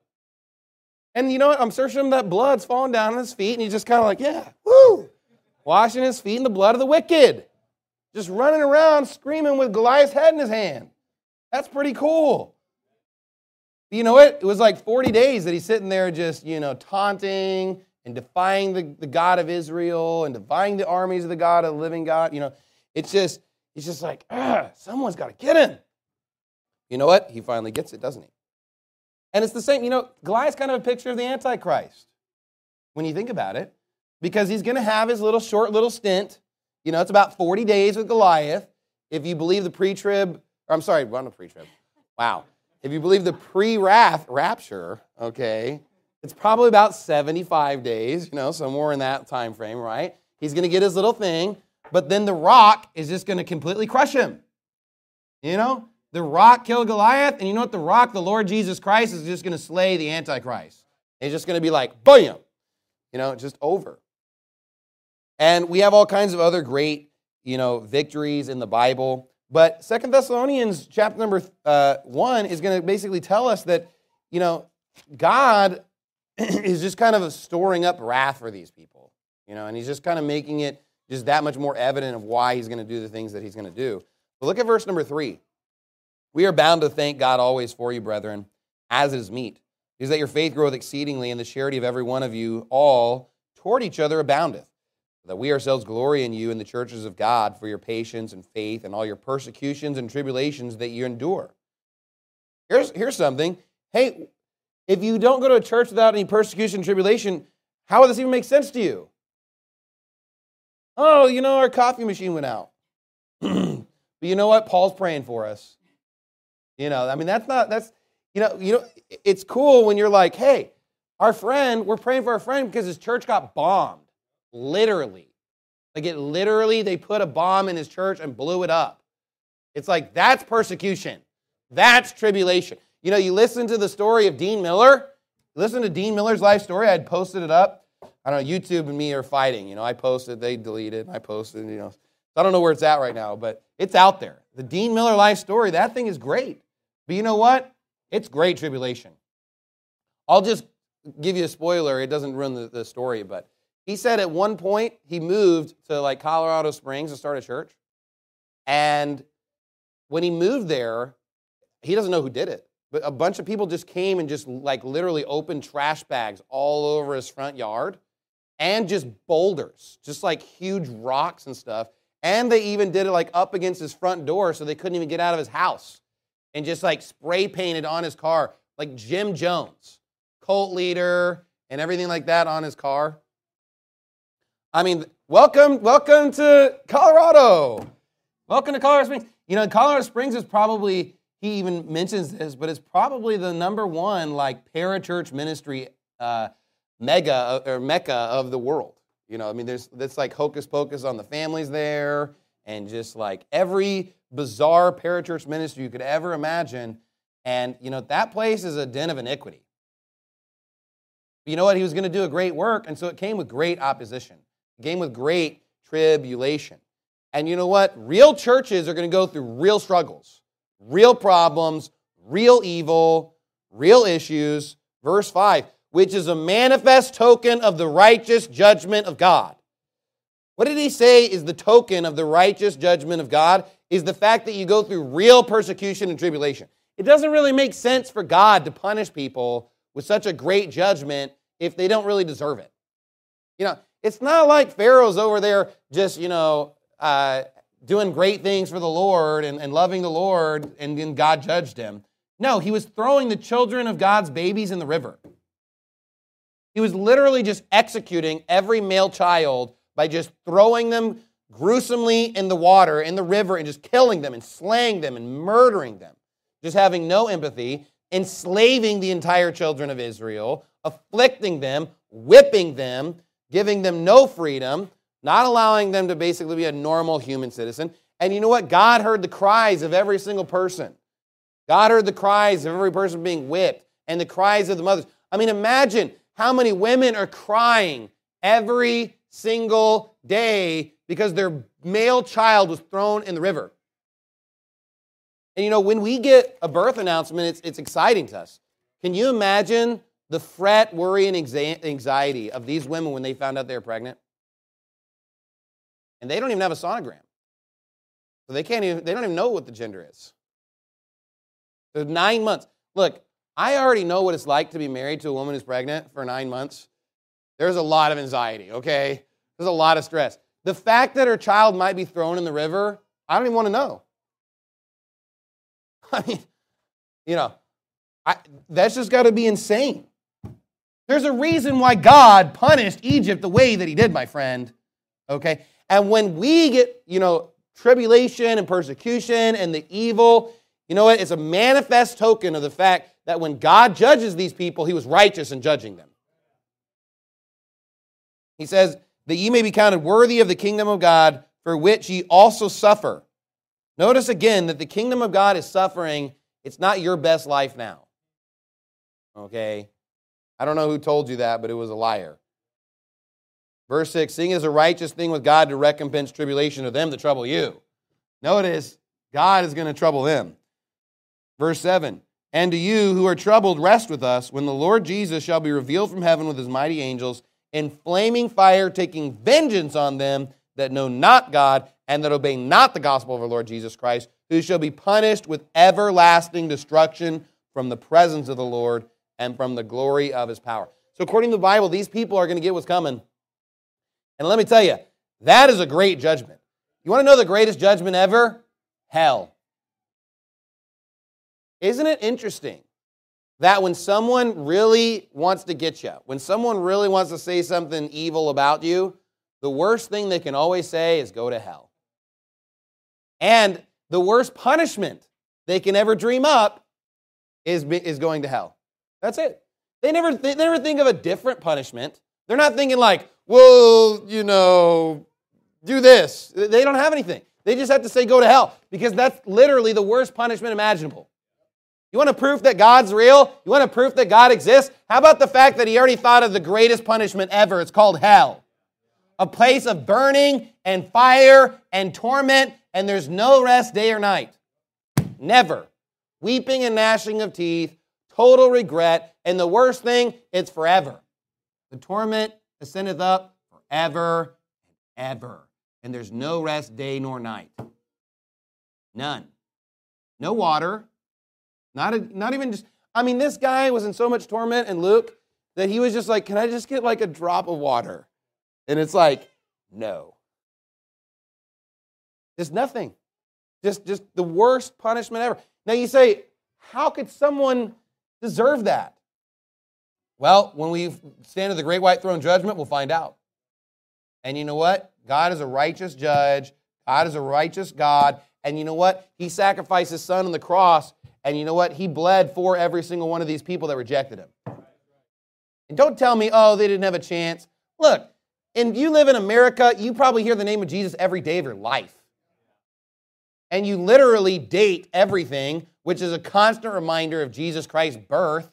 And you know what? I'm searching him, that blood's falling down on his feet, and he's just kind of like, yeah, woo! Washing his feet in the blood of the wicked. Just running around screaming with Goliath's head in his hand. That's pretty cool. You know what? It was like forty days that he's sitting there just, you know, taunting and defying the, the God of Israel and defying the armies of the God of the living God. You know, it's just, he's just like, ah, someone's got to get him. You know what? He finally gets it, doesn't he? And it's the same, you know, Goliath's kind of a picture of the Antichrist when you think about it, because he's going to have his little short little stint. You know, it's about forty days with Goliath. If you believe the pre-trib, or I'm sorry, well, not pre-trib. Wow. If you believe the pre-wrath rapture, okay, it's probably about seventy-five days, you know, somewhere in that time frame, right? He's going to get his little thing, but then the rock is just going to completely crush him. You know? The rock killed Goliath, and you know what? The rock, the Lord Jesus Christ, is just going to slay the Antichrist. It's just going to be like, boom, you know, just over. And we have all kinds of other great, you know, victories in the Bible. But Second Thessalonians chapter number uh, one is going to basically tell us that, you know, God is just kind of storing up wrath for these people, you know, and he's just kind of making it just that much more evident of why he's going to do the things that he's going to do. But look at verse number three. We are bound to thank God always for you, brethren, as it is meet, because that your faith groweth exceedingly, and the charity of every one of you all toward each other aboundeth, that we ourselves glory in you in the churches of God for your patience and faith and all your persecutions and tribulations that you endure. Here's, here's something. Hey, if you don't go to a church without any persecution and tribulation, how would this even make sense to you? Oh, you know, our coffee machine went out. But you know what? Paul's praying for us. You know, I mean, that's not, that's, you know, you know, it's cool when you're like, hey, our friend, we're praying for our friend because his church got bombed. Literally. Like it literally, they put a bomb in his church and blew it up. It's like, that's persecution. That's tribulation. You know, you listen to the story of Dean Miller. Listen to Dean Miller's life story. I had posted it up. I don't know, YouTube and me are fighting. You know, I posted, they deleted, I posted, you know. I don't know where it's at right now, but it's out there. The Dean Miller life story, that thing is great. But you know what? It's great tribulation. I'll just give you a spoiler. It doesn't ruin the, the story, but he said at one point he moved to like Colorado Springs to start a church. And when he moved there, he doesn't know who did it, but a bunch of people just came and just like literally opened trash bags all over his front yard and just boulders, just like huge rocks and stuff. And they even did it like up against his front door so they couldn't even get out of his house. And just like spray painted on his car, like Jim Jones, cult leader, and everything like that on his car. I mean, welcome, welcome to Colorado. Welcome to Colorado Springs. You know, Colorado Springs is probably, he even mentions this, but it's probably the number one, like, parachurch ministry uh, mega or mecca of the world. You know, I mean, there's that's like hocus pocus on the families there, and just like every bizarre parachurch ministry you could ever imagine. And, you know, that place is a den of iniquity. You know what? He was going to do a great work, and so it came with great opposition. It came with great tribulation. And you know what? Real churches are going to go through real struggles, real problems, real evil, real issues. Verse five, which is a manifest token of the righteous judgment of God. What did he say is the token of the righteous judgment of God? Is the fact that you go through real persecution and tribulation. It doesn't really make sense for God to punish people with such a great judgment if they don't really deserve it. You know, it's not like Pharaoh's over there just, you know, uh, doing great things for the Lord and, and loving the Lord, and then God judged him. No, he was throwing the children of God's babies in the river. He was literally just executing every male child by just throwing them gruesomely in the water, in the river, and just killing them and slaying them and murdering them. Just having no empathy, enslaving the entire children of Israel, afflicting them, whipping them, giving them no freedom, not allowing them to basically be a normal human citizen. And you know what? God heard the cries of every single person. God heard the cries of every person being whipped and the cries of the mothers. I mean, imagine how many women are crying every single day because their male child was thrown in the river. And you know, when we get a birth announcement, it's, it's exciting to us. Can you imagine the fret, worry, and anxiety of these women when they found out they were pregnant? And they don't even have a sonogram. So they can't even, they don't even know what the gender is. So nine months. Look, I already know what it's like to be married to a woman who's pregnant for nine months. There's a lot of anxiety, okay? There's a lot of stress. The fact that her child might be thrown in the river, I don't even want to know. I mean, you know, I, that's just got to be insane. There's a reason why God punished Egypt the way that he did, my friend, okay? And when we get, you know, tribulation and persecution and the evil, you know what? It's a manifest token of the fact that when God judges these people, he was righteous in judging them. He says, that ye may be counted worthy of the kingdom of God, for which ye also suffer. Notice again that the kingdom of God is suffering. It's not your best life now. Okay? I don't know who told you that, but it was a liar. Verse six, seeing it is a righteous thing with God to recompense tribulation to them that trouble you. Notice, God is going to trouble them. Verse seven, and to you who are troubled, rest with us, when the Lord Jesus shall be revealed from heaven with his mighty angels, in flaming fire, taking vengeance on them that know not God, and that obey not the gospel of our Lord Jesus Christ, who shall be punished with everlasting destruction from the presence of the Lord and from the glory of his power. So according to the Bible, these people are going to get what's coming. And let me tell you, that is a great judgment. You want to know the greatest judgment ever? Hell. Isn't it interesting that when someone really wants to get you, when someone really wants to say something evil about you, the worst thing they can always say is go to hell. And the worst punishment they can ever dream up is, is going to hell. That's it. They never, they never think of a different punishment. They're not thinking like, well, you know, do this. They don't have anything. They just have to say go to hell, because that's literally the worst punishment imaginable. You want a proof that God's real? You want a proof that God exists? How about the fact that he already thought of the greatest punishment ever? It's called hell. A place of burning and fire and torment, and there's no rest day or night. Never. Weeping and gnashing of teeth, total regret, and the worst thing, it's forever. The torment ascendeth up forever and ever, and there's no rest day nor night. None. No water. Not, a, not even just, I mean, this guy was in so much torment in Luke that he was just like, can I just get like a drop of water? And it's like, no. Just nothing. Just, just the worst punishment ever. Now you say, how could someone deserve that? Well, when we stand at the great white throne judgment, we'll find out. And you know what? God is a righteous judge. God is a righteous God. And you know what? He sacrificed his son on the cross. And you know what? He bled for every single one of these people that rejected him. And don't tell me, oh, they didn't have a chance. Look, and you live in America, you probably hear the name of Jesus every day of your life. And you literally date everything, which is a constant reminder of Jesus Christ's birth.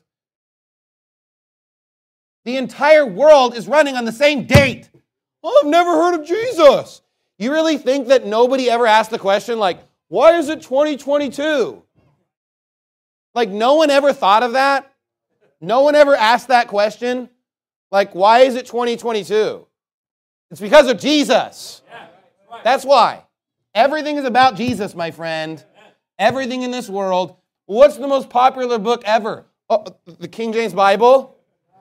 The entire world is running on the same date. Oh, I've never heard of Jesus. You really think that nobody ever asked the question, like, why is it twenty twenty-two? Like, no one ever thought of that? No one ever asked that question? Like, why is it twenty twenty-two? It's because of Jesus. That's why. Everything is about Jesus, my friend. Everything in this world. What's the most popular book ever? Oh, the King James Bible?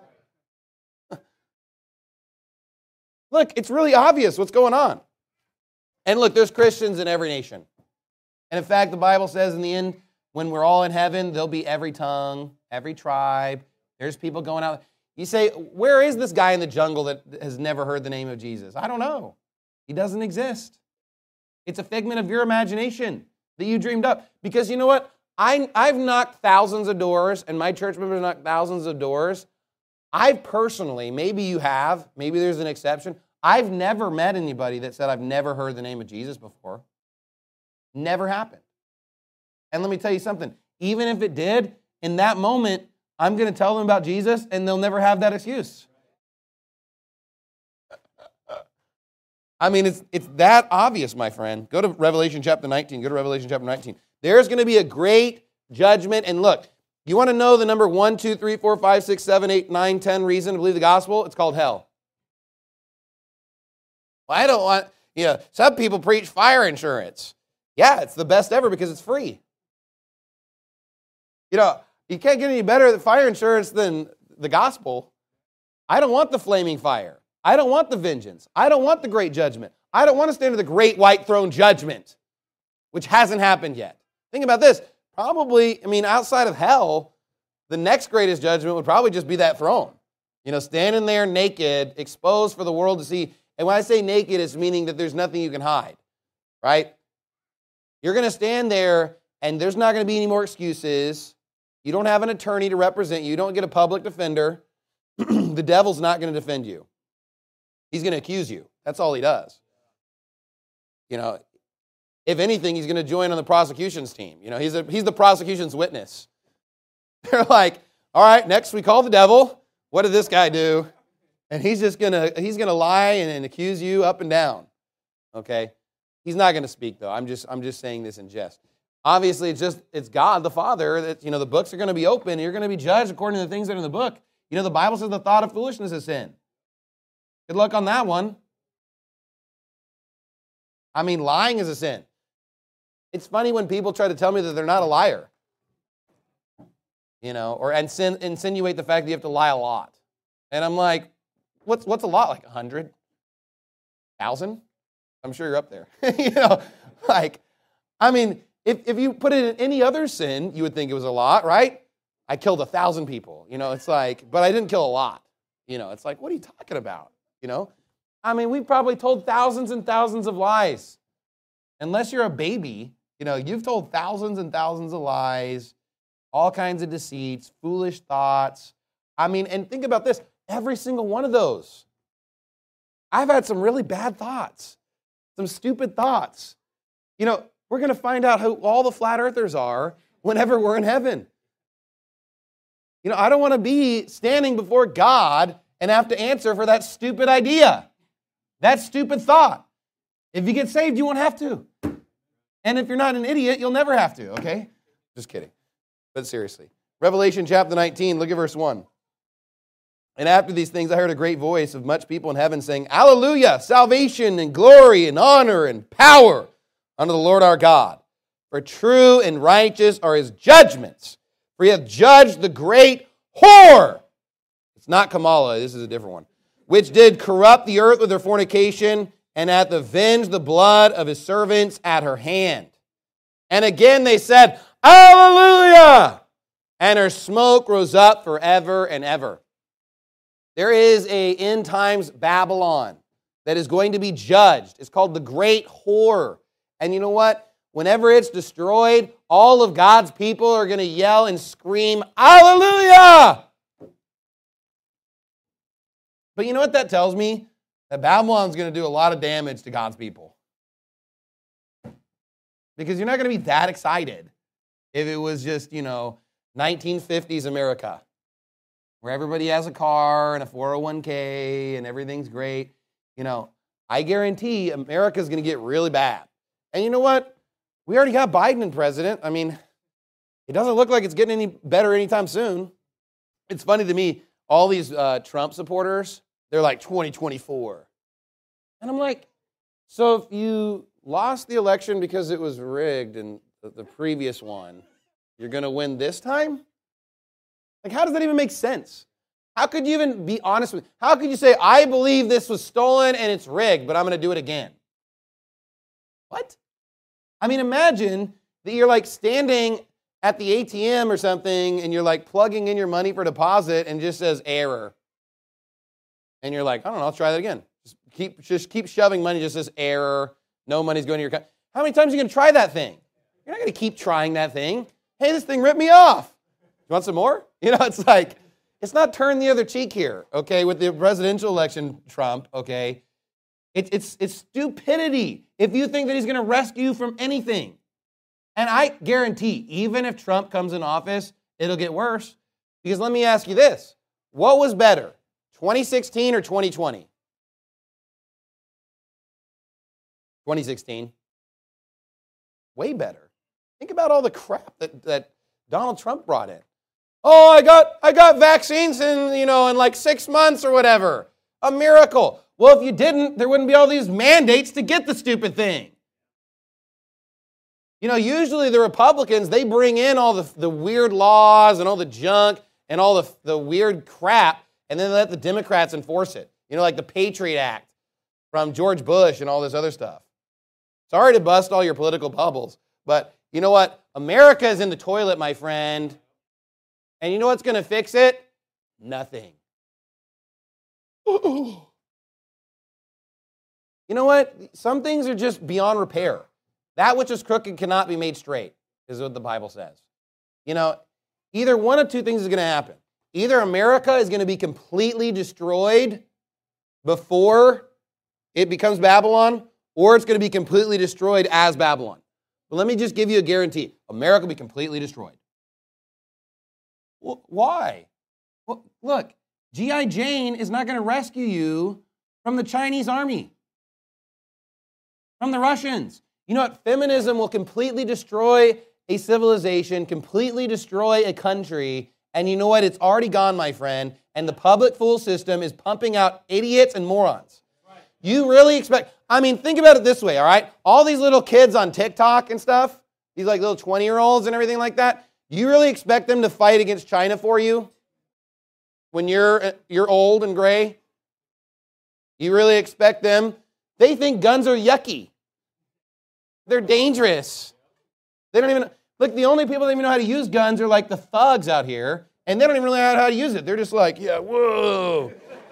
Look, it's really obvious what's going on. And look, there's Christians in every nation. And in fact, the Bible says in the end, when we're all in heaven, there'll be every tongue, every tribe. There's people going out. You say, where is this guy in the jungle that has never heard the name of Jesus? I don't know. He doesn't exist. It's a figment of your imagination that you dreamed up. Because you know what? I, I've knocked thousands of doors, and my church members knocked thousands of doors. I've personally, maybe you have, maybe there's an exception, I've never met anybody that said, I've never heard the name of Jesus before. Never happened. And let me tell you something, even if it did, in that moment, I'm going to tell them about Jesus, and they'll never have that excuse. I mean, it's it's that obvious, my friend. Go to Revelation chapter nineteen. Go to Revelation chapter nineteen. There's going to be a great judgment. And look, you want to know the number one, two, three, four, five, six, seven, eight, nine, ten reason to believe the gospel? It's called hell. Well, I don't want, you know, some people preach fire insurance. Yeah, it's the best ever because it's free. You know, you can't get any better at fire insurance than the gospel. I don't want the flaming fire. I don't want the vengeance. I don't want the great judgment. I don't want to stand in the great white throne judgment, which hasn't happened yet. Think about this. Probably, I mean, outside of hell, the next greatest judgment would probably just be that throne. You know, standing there naked, exposed for the world to see. And when I say naked, it's meaning that there's nothing you can hide, right? You're going to stand there, and there's not going to be any more excuses. You don't have an attorney to represent you. You don't get a public defender. The devil's not going to defend you. He's going to accuse you. That's all he does. You know, if anything, he's going to join on the prosecution's team. You know, he's a, he's the prosecution's witness. They're like, all right, next we call the devil. What did this guy do? And he's just going to he's going to lie and, and accuse you up and down. Okay? He's not going to speak though. I'm just I'm just saying this in jest. Obviously, it's just it's God the Father that, you know, the books are going to be open and you're going to be judged according to the things that are in the book. You know, the Bible says the thought of foolishness is sin. Good luck on that one. I mean, lying is a sin. It's funny when people try to tell me that they're not a liar. You know, or insin- insinuate the fact that you have to lie a lot. And I'm like, what's what's a lot? Like a hundred? Thousand? I'm sure you're up there. You know, like, I mean, if, if you put it in any other sin, you would think it was a lot, right? I killed a thousand people. You know, it's like, but I didn't kill a lot. You know, it's like, what are you talking about? You know, I mean, we've probably told thousands and thousands of lies. Unless you're a baby, you know, you've told thousands and thousands of lies, all kinds of deceits, foolish thoughts. I mean, and think about this, every single one of those. I've had some really bad thoughts, some stupid thoughts. You know, we're going to find out who all the flat earthers are whenever we're in heaven. You know, I don't want to be standing before God and have to answer for that stupid idea, that stupid thought. If you get saved, you won't have to. And if you're not an idiot, you'll never have to, okay? Just kidding. But seriously. Revelation chapter nineteen, look at verse one. And after these things, I heard a great voice of much people in heaven saying, Alleluia, salvation and glory and honor and power unto the Lord our God. For true and righteous are his judgments. For he hath judged the great whore. It's not Kamala, this is a different one. Which did corrupt the earth with her fornication, and hath avenged the blood of his servants at her hand. And again they said, Alleluia! And her smoke rose up forever and ever. There is a end times Babylon that is going to be judged. It's called the Great Whore. And you know what? Whenever it's destroyed, all of God's people are going to yell and scream, Hallelujah! But you know what that tells me? That Babylon's going to do a lot of damage to God's people. Because you're not going to be that excited if it was just, you know, nineteen fifties America, where everybody has a car and a four oh one k and everything's great. You know, I guarantee America's going to get really bad. And you know what? We already got Biden in president. I mean, it doesn't look like it's getting any better anytime soon. It's funny to me, all these uh, Trump supporters, they're like twenty twenty-four. And I'm like, so if you lost the election because it was rigged in the, the previous one, you're going to win this time? Like, how does that even make sense? How could you even be honest with, how could you say, I believe this was stolen and it's rigged, but I'm going to do it again? What? I mean, imagine that you're like standing at the A T M or something and you're like plugging in your money for deposit and it just says error. And you're like, I don't know, I'll try that again. Just keep, just keep shoving money, just says error. No money's going to your account. How many times are you going to try that thing? You're not going to keep trying that thing. Hey, this thing ripped me off. You want some more? You know, it's like, it's not turn the other cheek here, okay, with the presidential election, Trump, okay? It, it's, it's stupidity if you think that he's going to rescue you from anything. And I guarantee, even if Trump comes in office, it'll get worse. Because let me ask you this. What was better, twenty sixteen or twenty twenty? twenty sixteen. Way better. Think about all the crap that, that Donald Trump brought in. Oh, I got I got vaccines in, you know, in like six months or whatever. A miracle. Well, if you didn't, there wouldn't be all these mandates to get the stupid thing. You know, usually the Republicans, they bring in all the, the weird laws and all the junk and all the, the weird crap, and then let the Democrats enforce it. You know, like the Patriot Act from George Bush and all this other stuff. Sorry to bust all your political bubbles, but you know what? America is in the toilet, my friend. And you know what's going to fix it? Nothing. You know what? Some things are just beyond repair. That which is crooked cannot be made straight, is what the Bible says. You know, either one of two things is going to happen. Either America is going to be completely destroyed before it becomes Babylon, or it's going to be completely destroyed as Babylon. But let me just give you a guarantee. America will be completely destroyed. Well, why? Well, look, G I Jane is not going to rescue you from the Chinese army, from the Russians. You know what? Feminism will completely destroy a civilization, completely destroy a country, and you know what? It's already gone, my friend, and the public school system is pumping out idiots and morons. You really expect, I mean, think about it this way, all right? All these little kids on TikTok and stuff, these like little twenty-year-olds and everything like that, you really expect them to fight against China for you when you're, you're old and gray? You really expect them? They think guns are yucky. They're dangerous. They don't even, look, the only people that even know how to use guns are like the thugs out here, and they don't even really know how to use it. They're just like, yeah, whoa.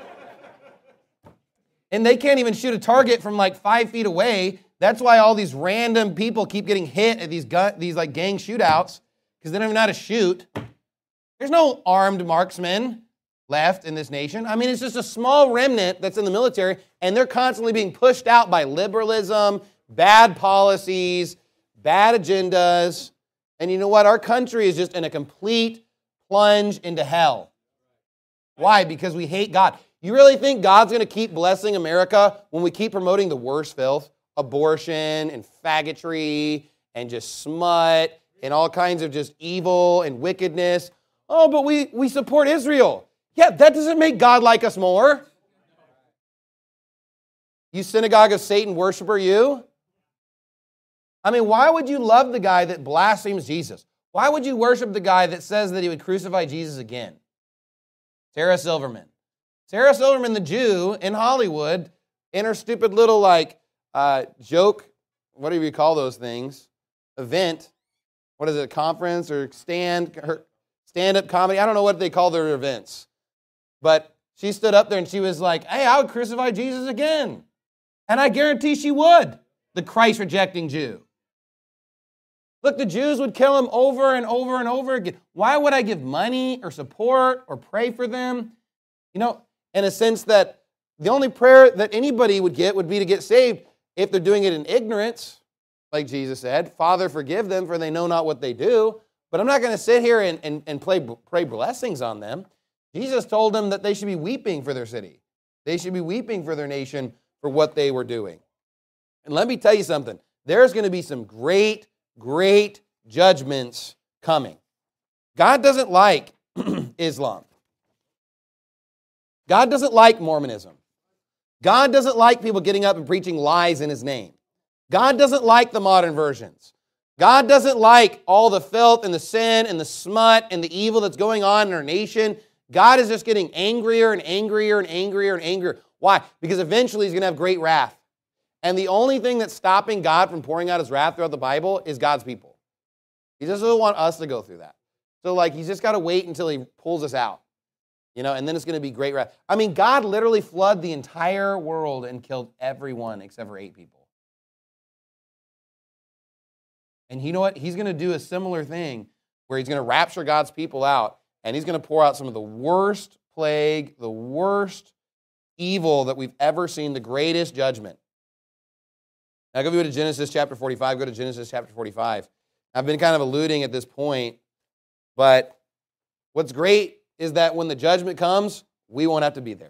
And they can't even shoot a target from like five feet away. That's why all these random people keep getting hit at these gun, these like gang shootouts, because they don't even know how to shoot. There's no armed marksmen left in this nation. I mean, it's just a small remnant that's in the military, and they're constantly being pushed out by liberalism, bad policies, bad agendas. And you know what? Our country is just in a complete plunge into hell. Why? Because we hate God. You really think God's going to keep blessing America when we keep promoting the worst filth? Abortion and faggotry and just smut and all kinds of just evil and wickedness. Oh, but we, we support Israel. Yeah, that doesn't make God like us more. You synagogue of Satan worshiper, you? I mean, why would you love the guy that blasphemes Jesus? Why would you worship the guy that says that he would crucify Jesus again? Sarah Silverman. Sarah Silverman, the Jew in Hollywood, in her stupid little like uh, joke, whatever you call those things, event, what is it, a conference or stand, her stand-up comedy? I don't know what they call their events. But she stood up there and she was like, hey, I would crucify Jesus again. And I guarantee she would, the Christ-rejecting Jew. Look, the Jews would kill him over and over and over again. Why would I give money or support or pray for them? You know, in a sense that the only prayer that anybody would get would be to get saved if they're doing it in ignorance, like Jesus said. Father, forgive them, for they know not what they do. But I'm not going to sit here and, and, and play, pray blessings on them. Jesus told them that they should be weeping for their city. They should be weeping for their nation for what they were doing. And let me tell you something. There's going to be some great, great judgments coming. God doesn't like Islam. God doesn't like Mormonism. God doesn't like people getting up and preaching lies in His name. God doesn't like the modern versions. God doesn't like all the filth and the sin and the smut and the evil that's going on in our nation. God is just getting angrier and angrier and angrier and angrier. Why? Because eventually He's going to have great wrath. And the only thing that's stopping God from pouring out His wrath throughout the Bible is God's people. He doesn't want us to go through that. So, like, He's just got to wait until He pulls us out. You know, and then it's going to be great wrath. I mean, God literally flooded the entire world and killed everyone except for eight people. And you know what? He's going to do a similar thing where He's going to rapture God's people out, and He's going to pour out some of the worst plague, the worst evil that we've ever seen, the greatest judgment. Now, go to Genesis chapter forty-five. Go to Genesis chapter forty-five. I've been kind of alluding at this point, but what's great is that when the judgment comes, we won't have to be there.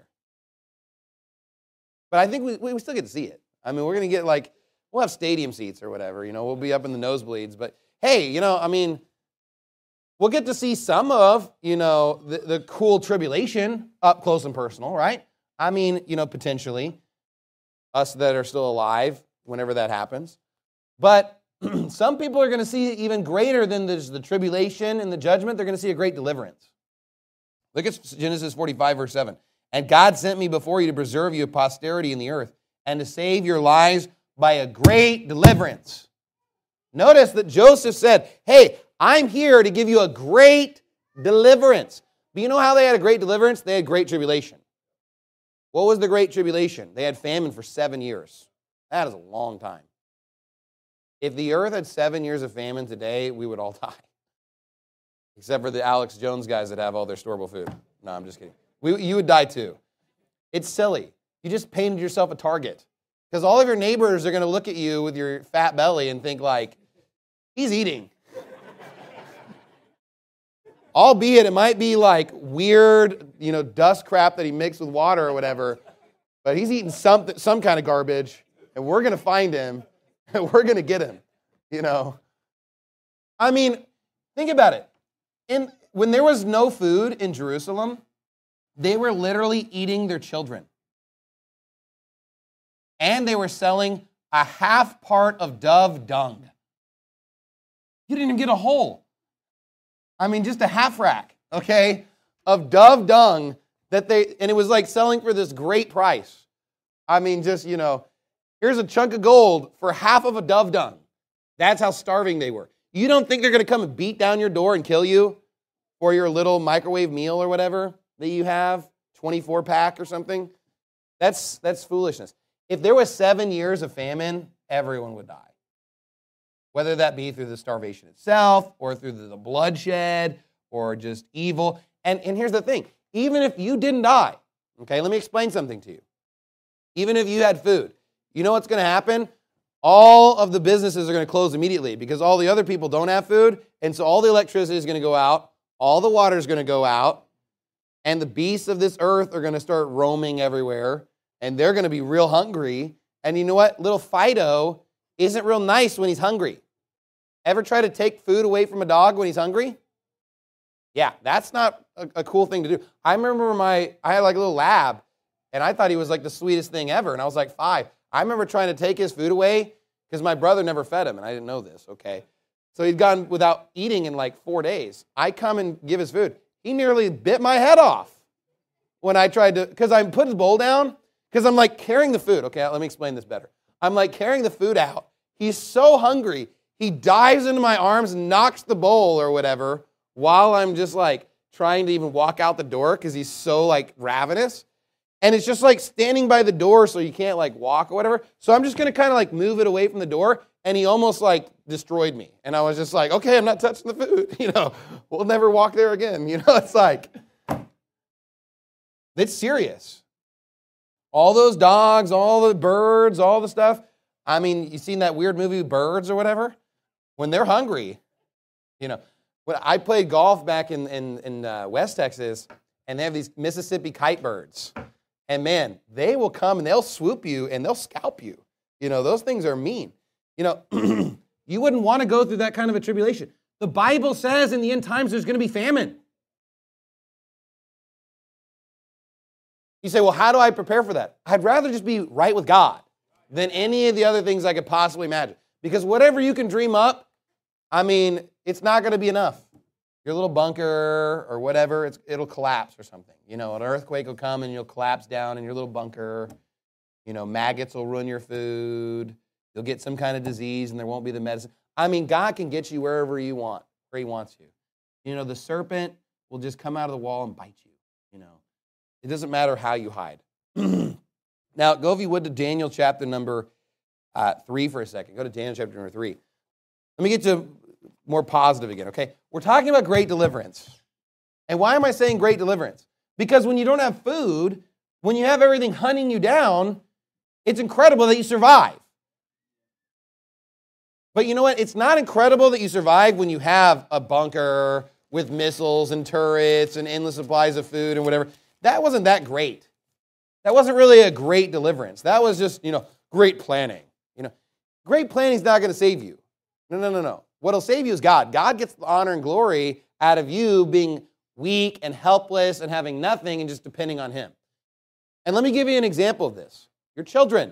But I think we, we still get to see it. I mean, we're going to get like, we'll have stadium seats or whatever, you know, we'll be up in the nosebleeds. But hey, you know, I mean, we'll get to see some of, you know, the, the cool tribulation up close and personal, right? I mean, you know, potentially, us that are still alive whenever that happens. But some people are going to see even greater than the, the tribulation and the judgment. They're going to see a great deliverance. Look at Genesis forty-five, verse seven. And God sent me before you to preserve you of posterity in the earth and to save your lives by a great deliverance. Notice that Joseph said, hey, I'm here to give you a great deliverance. But you know how they had a great deliverance? They had great tribulation. What was the great tribulation? They had famine for seven years. That is a long time. If the earth had seven years of famine today, we would all die. Except for the Alex Jones guys that have all their storable food. No, I'm just kidding. We, you would die too. It's silly. You just painted yourself a target. Because all of your neighbors are going to look at you with your fat belly and think like, he's eating. Albeit it might be like weird, you know, dust crap that he mixed with water or whatever. But he's eating some, some kind of garbage. And we're going to find him. And we're going to get him. You know. I mean, think about it. In, when there was no food in Jerusalem, they were literally eating their children. And they were selling a half part of dove dung. You didn't even get a whole. I mean, just a half rack, okay, of dove dung that they, and it was like selling for this great price. I mean, just, you know, here's a chunk of gold for half of a dove dung. That's how starving they were. You don't think they're going to come and beat down your door and kill you for your little microwave meal or whatever that you have, twenty-four pack or something? That's, that's foolishness. If there was seven years of famine, everyone would die. Whether that be through the starvation itself or through the bloodshed or just evil. And, and here's the thing. Even if you didn't die, okay, let me explain something to you. Even if you had food, you know what's going to happen? All of the businesses are going to close immediately because all the other people don't have food, and so all the electricity is going to go out, all the water is going to go out, and the beasts of this earth are going to start roaming everywhere, and they're going to be real hungry. And you know what? Little Fido isn't real nice when he's hungry. Ever try to take food away from a dog when he's hungry? Yeah, that's not a, a cool thing to do. I remember my, I had like a little lab, and I thought he was like the sweetest thing ever, and I was like five. I remember trying to take his food away because my brother never fed him, and I didn't know this, okay? So he'd gone without eating in like four days. I come and give his food. He nearly bit my head off when I tried to, because I put his bowl down, because I'm like carrying the food. Okay, let me explain this better. I'm like carrying the food out. He's so hungry, he dives into my arms and knocks the bowl or whatever while I'm just like trying to even walk out the door because he's so like ravenous. and it's just like standing by the door so you can't like walk or whatever. So I'm just going to kind of like move it away from the door, and he almost like destroyed me. And I was just like, okay, I'm not touching the food. You know, we'll never walk there again. You know, it's like, it's serious. All those dogs, all the birds, all the stuff. I mean, you seen that weird movie, Birds or whatever? When they're hungry, you know. When I played golf back in, in, in uh, West Texas, and they have these Mississippi kite birds. And man, they will come and they'll swoop you and they'll scalp you. You know, those things are mean. You know, you wouldn't want to go through that kind of a tribulation. The Bible says in the end times there's going to be famine. You say, well, how do I prepare for that? I'd rather just be right with God than any of the other things I could possibly imagine. Because whatever you can dream up, I mean, it's not going to be enough. Your little bunker or whatever, it's, it'll collapse or something. You know, an earthquake will come and you'll collapse down in your little bunker. You know, maggots will ruin your food. You'll get some kind of disease and there won't be the medicine. I mean, God can get you wherever you want, where he wants you. You know, the serpent will just come out of the wall and bite you. You know, it doesn't matter how you hide. Now, go if you would to Daniel chapter number uh, three for a second. Go to Daniel chapter number three. Let me get to more positive again, okay? We're talking about great deliverance. And why am I saying great deliverance? Because when you don't have food, when you have everything hunting you down, it's incredible that you survive. But you know what? It's not incredible that you survive when you have a bunker with missiles and turrets and endless supplies of food and whatever. That wasn't that great. That wasn't really a great deliverance. That was just, you know, great planning. You know, great planning is not going to save you. No, no, no, no. What'll save you is God. God gets the honor and glory out of you being weak and helpless and having nothing and just depending on him. And let me give you an example of this. Your children.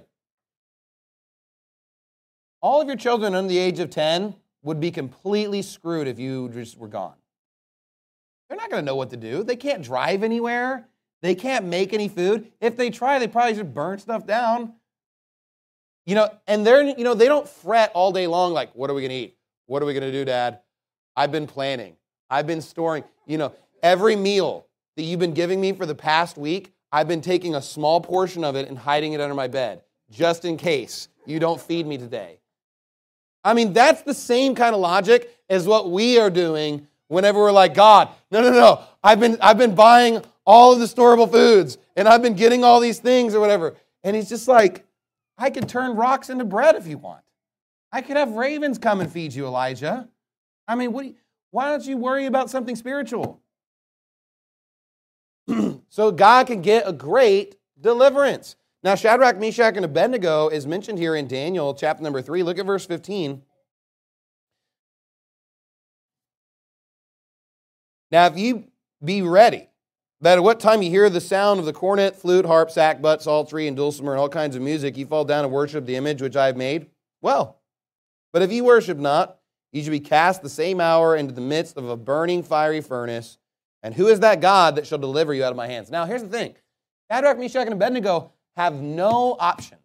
All of your children under the age of ten would be completely screwed if you just were gone. They're not going to know what to do. They can't drive anywhere. They can't make any food. If they try, they probably just burn stuff down. You know, and they're, you know, they don't fret all day long like, what are we going to eat? What are we going to do, Dad? I've been planning. I've been storing. You know, every meal that you've been giving me for the past week, I've been taking a small portion of it and hiding it under my bed, just in case you don't feed me today. I mean, that's the same kind of logic as what we are doing whenever we're like, God, no, no, no. I've been, I've been buying all of the storable foods, and I've been getting all these things or whatever. And he's just like, I could turn rocks into bread if you want. I could have ravens come and feed you, Elijah. I mean, what do you, why don't you worry about something spiritual? So God can get a great deliverance. Now, Shadrach, Meshach, and Abednego is mentioned here in Daniel chapter number three. Look at verse fifteen. Now, if you be ready, that at what time you hear the sound of the cornet, flute, harp, sackbut, psaltery, and dulcimer, and all kinds of music, you fall down and worship the image which I have made, well. But if you worship not, you shall be cast the same hour into the midst of a burning fiery furnace. And who is that God that shall deliver you out of my hands? Now, here's the thing. Shadrach, Meshach, and Abednego have no options.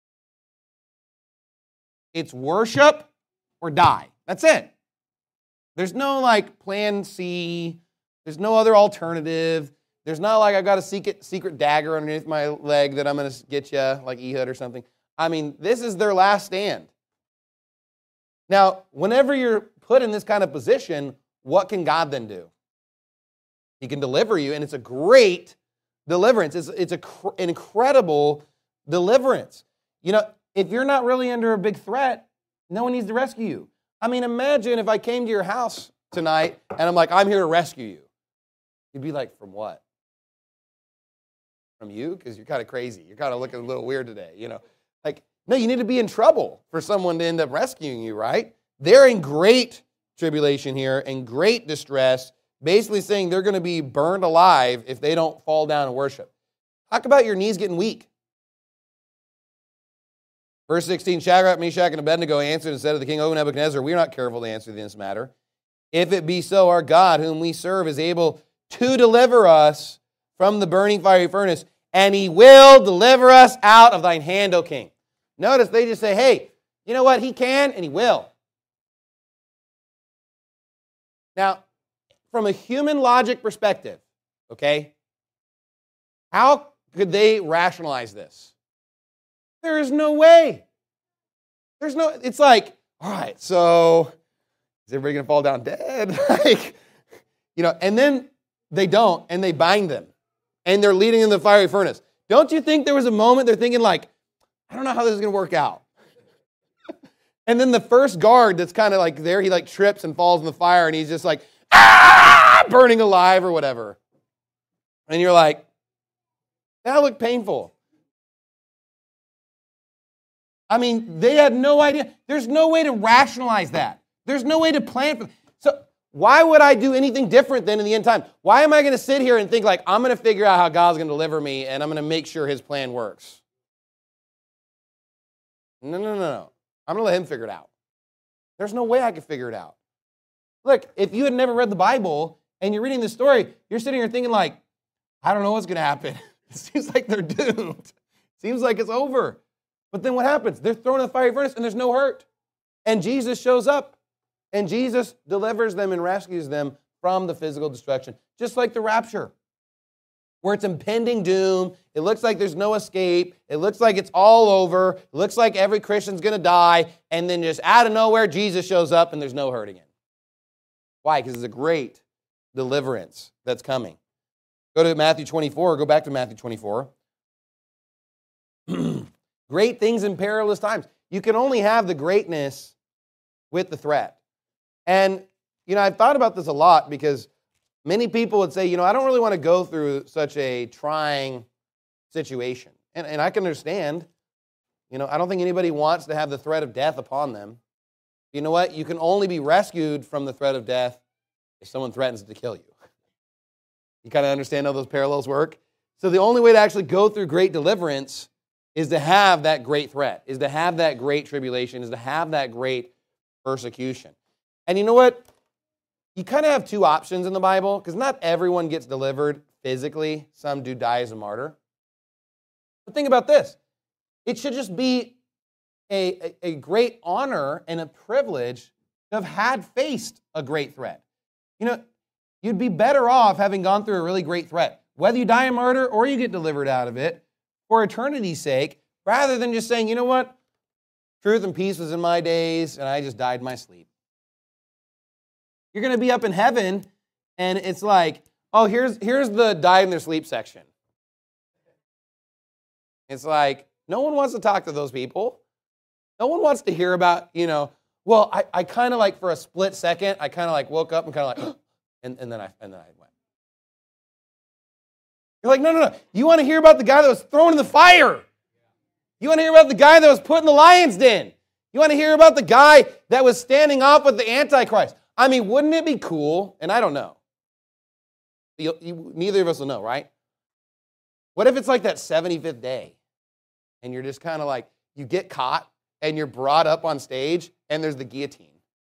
It's worship or die. That's it. There's no, like, plan C. There's no other alternative. There's not like I've got a secret, secret dagger underneath my leg that I'm going to get you, like Ehud or something. I mean, this is their last stand. Now, whenever you're put in this kind of position, what can God then do? He can deliver you, and it's a great deliverance. It's, it's a, an incredible deliverance. You know, if you're not really under a big threat, no one needs to rescue you. I mean, imagine if I came to your house tonight, and I'm like, I'm here to rescue you. You'd be like, from what? From you? Because you're kind of crazy. You're kind of looking a little weird today, you know. Like, no, you need to be in trouble for someone to end up rescuing you, right? They're in great tribulation here and great distress, basically saying they're going to be burned alive if they don't fall down and worship. Talk about your knees getting weak. Verse sixteen, Shadrach, Meshach, and Abednego answered and said to the king, O Nebuchadnezzar, we are not careful to answer this matter. If it be so, our God, whom we serve, is able to deliver us from the burning fiery furnace, and he will deliver us out of thine hand, O king. Notice they just say, hey, you know what? He can and he will. Now, from a human logic perspective, okay, how could they rationalize this? There is no way. There's no, it's like, all right, so is everybody going to fall down dead? Like, you know, and then they don't, and they bind them, and they're leading in the fiery furnace. Don't you think there was a moment they're thinking like, I don't know how this is going to work out. And then the first guard that's kind of like there, he like trips and falls in the fire, and he's just like, ah, burning alive or whatever. And you're like, that looked painful. I mean, they had no idea. There's no way to rationalize that. There's no way to plan for. So why would I do anything different than in the end time? Why am I going to sit here and think like, I'm going to figure out how God's going to deliver me, and I'm going to make sure his plan works? No, no, no, no. I'm going to let him figure it out. There's no way I could figure it out. Look, if you had never read the Bible and you're reading this story, you're sitting here thinking like, I don't know what's going to happen. It seems like they're doomed. It seems like it's over. But then what happens? They're thrown in the fiery furnace and there's no hurt. And Jesus shows up. And Jesus delivers them and rescues them from the physical destruction. Just like the rapture, where it's impending doom. It looks like there's no escape. It looks like it's all over. It looks like every Christian's going to die. And then just out of nowhere, Jesus shows up and there's no hurt again. Why? Because it's a great deliverance that's coming. Go to Matthew twenty-four. Go back to Matthew twenty-four. Great things in perilous times. You can only have the greatness with the threat. And, you know, I've thought about this a lot because many people would say, you know, I don't really want to go through such a trying situation. And, and I can understand, you know, I don't think anybody wants to have the threat of death upon them. You know what? You can only be rescued from the threat of death if someone threatens to kill you. You kind of understand how those parallels work? So the only way to actually go through great deliverance is to have that great threat, is to have that great tribulation, is to have that great persecution. And you know what? You kind of have two options in the Bible, because not everyone gets delivered physically. Some do die as a martyr. But think about this. It should just be a, a, a great honor and a privilege to have had faced a great threat. You know, you'd be better off having gone through a really great threat, whether you die a martyr or you get delivered out of it for eternity's sake, rather than just saying, you know what? Truth and peace was in my days, and I just died in my sleep. You're going to be up in heaven, and it's like, oh, here's, here's the died in their sleep section. It's like, no one wants to talk to those people. No one wants to hear about, you know, well, I, I kind of like for a split second, I kind of like woke up and kind of like, and, and then I and then I went. You're like, no, no, no. You want to hear about the guy that was thrown in the fire. You want to hear about the guy that was put in the lion's den. You want to hear about the guy that was standing off with the Antichrist. I mean, wouldn't it be cool? And I don't know. You, you, neither of us will know, right? What if it's like that seventy-fifth day, and you're just kind of like, you get caught, and you're brought up on stage, and there's the guillotine.